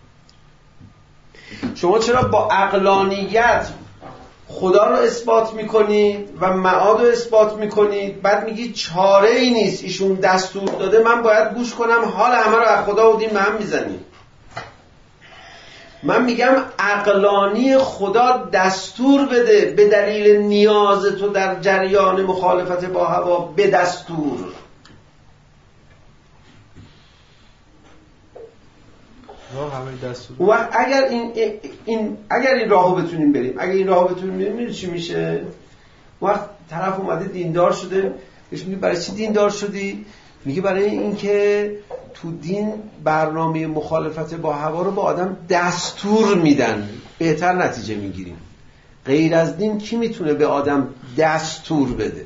شما چرا با عقلانیت خدا رو اثبات میکنید و معاد رو اثبات میکنید، بعد میگید چاره ای نیست، ایشون دستور داده من باید گوش کنم، حال همه رو از خدا و دین به هم میزنید. من میگم عقلانی خدا دستور بده به دلیل نیاز تو در جریان مخالفت با هوا به دستور. و اگر این, این اگر این راهو بتونیم بریم، اگر این راهو بتونیم بریم، می‌دونی چی میشه؟ وقت طرف اومده دیندار شده، بهش میگه برای چی دیندار شدی؟ میگه برای اینکه تو دین برنامه مخالفت با هوا رو با آدم دستور میدن، بهتر نتیجه میگیریم. غیر از دین کی میتونه به آدم دستور بده؟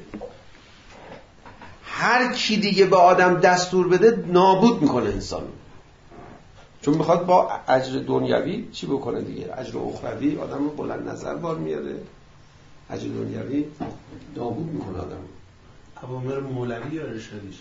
هر کی دیگه به آدم دستور بده نابود میکنه انسانو، چون میخواد با اجر دنیوی چی بکنه دیگه؟ اجر اخروی آدم رو بلند نظر بار میاره، اجر دنیوی نابود میکنه آدم. اوامر مولوی یا ارشادیش؟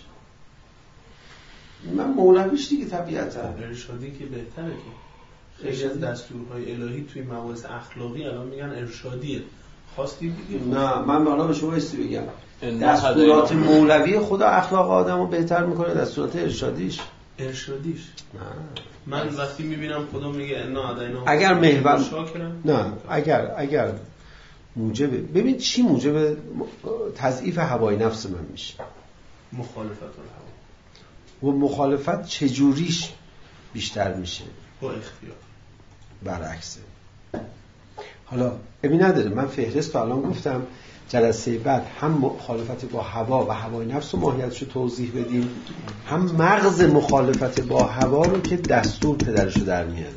من مولویش دیگه طبیعتا. ارشادی که بهتره که خیلی از دستورهای الهی توی مباحث اخلاقی الان میگن ارشادیه. خواستی بگی؟ نه، من حالا به شما استی بگم دستورات مولوی خدا اخلاق آدمو بهتر میکنه، دستورات ارشادیش ارشادیش نه. من وقتی میبینم خدا میگه انا عدینا اگر محور شاکرم، نه اگر اگر موجب، ببین چی موجب تضعیف هوای نفس من میشه؟ مخالفت الهوا. و مخالفت چجوریش بیشتر میشه؟ با اختیار. برعکسه. حالا ببین نداره، من فهرست رو الان گفتم، جلسه بعد هم مخالفت با هوا و هوای نفس و ماهیتش رو توضیح بدیم، هم مغز مخالفت با هوا رو که دستور پدرش رو در میاره.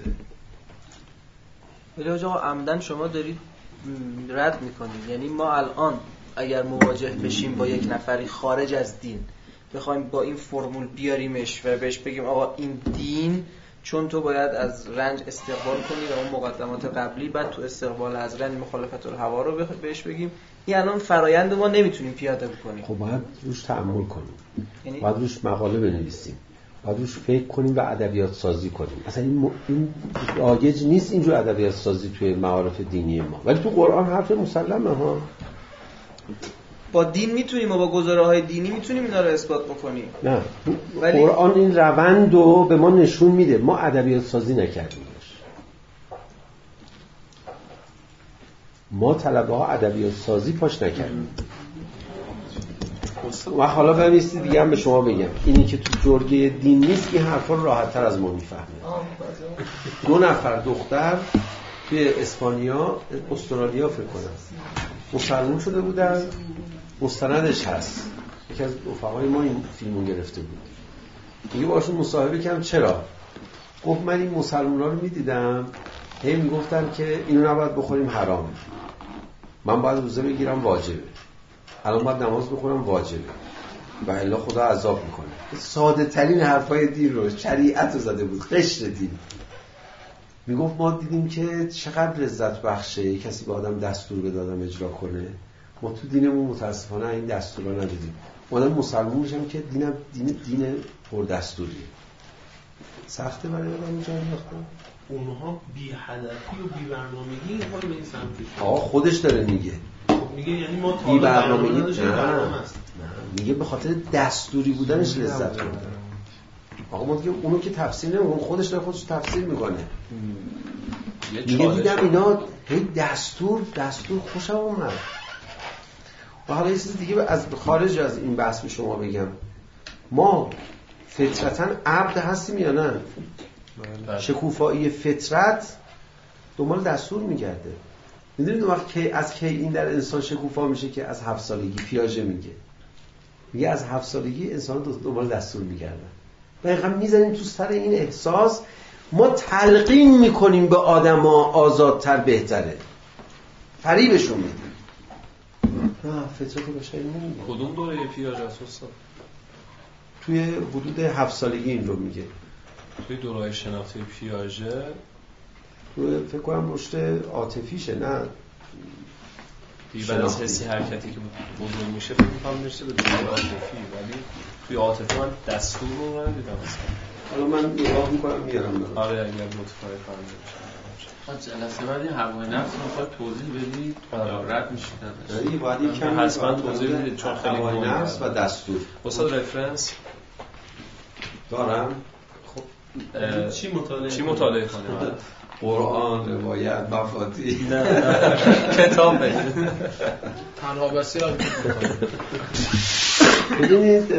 ولی آقا عمدن شما دارید رد میکنید، یعنی ما الان اگر مواجه بشیم با یک نفری خارج از دین، بخوایم با این فرمول بیاریمش و بهش بگیم آقا این دین، چون تو باید از رنج استقبال کنی و اون مقدمات قبلی، بعد تو استقبال از رنج مخالفت الهوا رو بهش بگیم، این الان فرایند ما نمیتونیم پیاده بکنیم. خب باید روش تأمل کنیم، یعنی باید روش مقاله بنویسیم، باید روش فکر کنیم و ادبیات سازی کنیم. اصلا این, م... این رایج نیست اینجور ادبیات سازی توی معارف دینی ما، ولی تو قرآن حرف مسلمه ها. با دین میتونیم و با گزاره‌های دینی میتونیم اینا رو اثبات بکنیم. نه، ولی قرآن این روند رو به ما نشون میده، ما ادبیات سازی نکردیم. ما طلبه ها ادبیات سازی پاش نکردیم. و حالا ببینید دیگه هم به شما بگم، اینی که تو جرگه دین نیست، این حرفا رو راحت تر از ما میفهمه. دو نفر دختر توی اسپانیا، استرالیا فکر کنم، مسلمان شده بودن، مستندش هست، یکی از رفقای ما این فیلمو گرفته بود. دیگه باشون مصاحبه کردم چرا؟ گفت من این مسلمونا رو میدیدم هی میگفتن که اینو نباید بخوریم حرامه، من باید روزه بگیرم واجبه، الان باید نماز بخونم واجبه و الا خدا عذاب میکنه. ساده ترین حرفای دین رو، شریعت رو زده بود، قشر دین. میگفت ما دیدیم که چقدر لذت بخشه کسی به آدم دستور بده آدم اجرا کنه، ما تو دینمون متاسفانه این دستورا ندیدیم. آدم مسلمان میشم که دینم دین دین پر دستوری، سخته برای آدم جا انداختن. اونها بی هدفی و بی برنامگی این کارو به این سمت. آقا خودش داره میگه. میگه یعنی ما تا بی برنامگی نداشتیم، برنامه است. میگه به خاطر دستوری بودنش لذت بردن. آقا ما دیگه اونو که تفسیر نمی‌کنه، اون خودش داره خودش تفسیر میکنه. میگه دیدم اینا هی دستور دستور خوشم اومد. و حالا یه چیز دیگه از خارج از این بحث به شما بگم، ما فطرتاً عبد هستیم یا نه؟ شکوفایی فطرت دنبال دستور میگرده. میدونید وقت که از کی این در انسان شکوفا میشه؟ که از هفت سالگی. پیاژه میگه میگه از هفت سالگی انسان دنبال دستور میگردن. دقیقاً میزنیم تو سر این احساس، ما تلقین میکنیم به آدما آزادتر بهتره، فریبشون میدیم. نه فطرت بشری نمیگه. کدوم دوره پیاژه است؟ توی حدود هفت سالگی این رو میگه. توی دوره‌های شناختی پیاژه توی فکر کنم رشد عاطفیشه، نه دیگه بعد از حسی حرکتی که بزرگ میشه فکر می‌کنم میشه به دوره عاطفی، ولی توی عاطفه من دستور رو ندیدم اصلا. حالا من نگاه میکنم میارم دارم. آره اگر لطفاً فهمیده بشه. جلسه بعد این هوای نفس رو میخواد توضیح بدید یا رد میشید ازش؟ یعنی باید یک کمی حتما توضیح بدید چون خیلی هوای نفس و دستور. استاد رفرنس دارم. خب چی مطالعه چی مطالعه کنیم؟ قرآن، روایت، مفاتیح. نه کتاب بگید. تنها بسی را میکنم. ببینید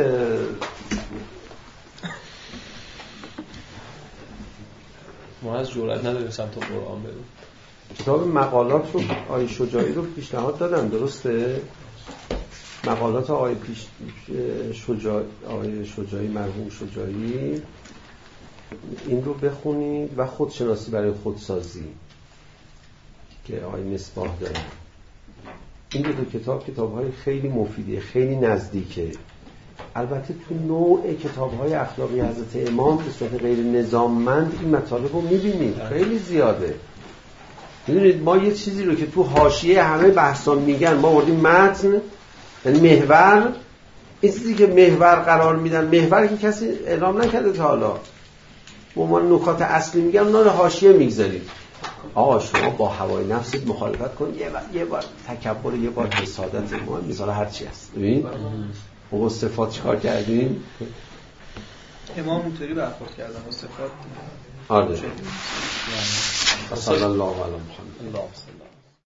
ما از جرئت نداریم سمت قرآن بریم. کتاب مقالات رو آقای شجاعی رو پیشنهاد دادم، درسته؟ مقالات آقای پیش شجاع آقای شجاعی، مرحوم شجاعی، این رو بخونید و خودشناسی برای خودسازی که آقای مصباح داره. این دو کتاب کتاب‌های خیلی مفیده، خیلی نزدیکه. البته تو نوع کتاب‌های اخلاقی حضرت امام به صورت غیر نظاممند این مطالب رو می‌بینید، خیلی زیاده. می‌دونید ما یه چیزی رو که تو حاشیه همه بحثا میگن، ما آوردیم متن، یعنی محور، این چیزی که محور قرار میدن، محور که کسی اعلام نکرده تا حالا، ما نکات اصلی میگن، اونا رو حاشیه میگذارید. آقا شما با هوای نفست مخالفت کن، یه بار یه بار تکبر، یه بار حسادت، ما مثلا هر چی هست. ببین ما صفات چیکار کردیم؟ امام اینطوری برخورد کردن با صفات. آره. صلی الله علیه و محمد.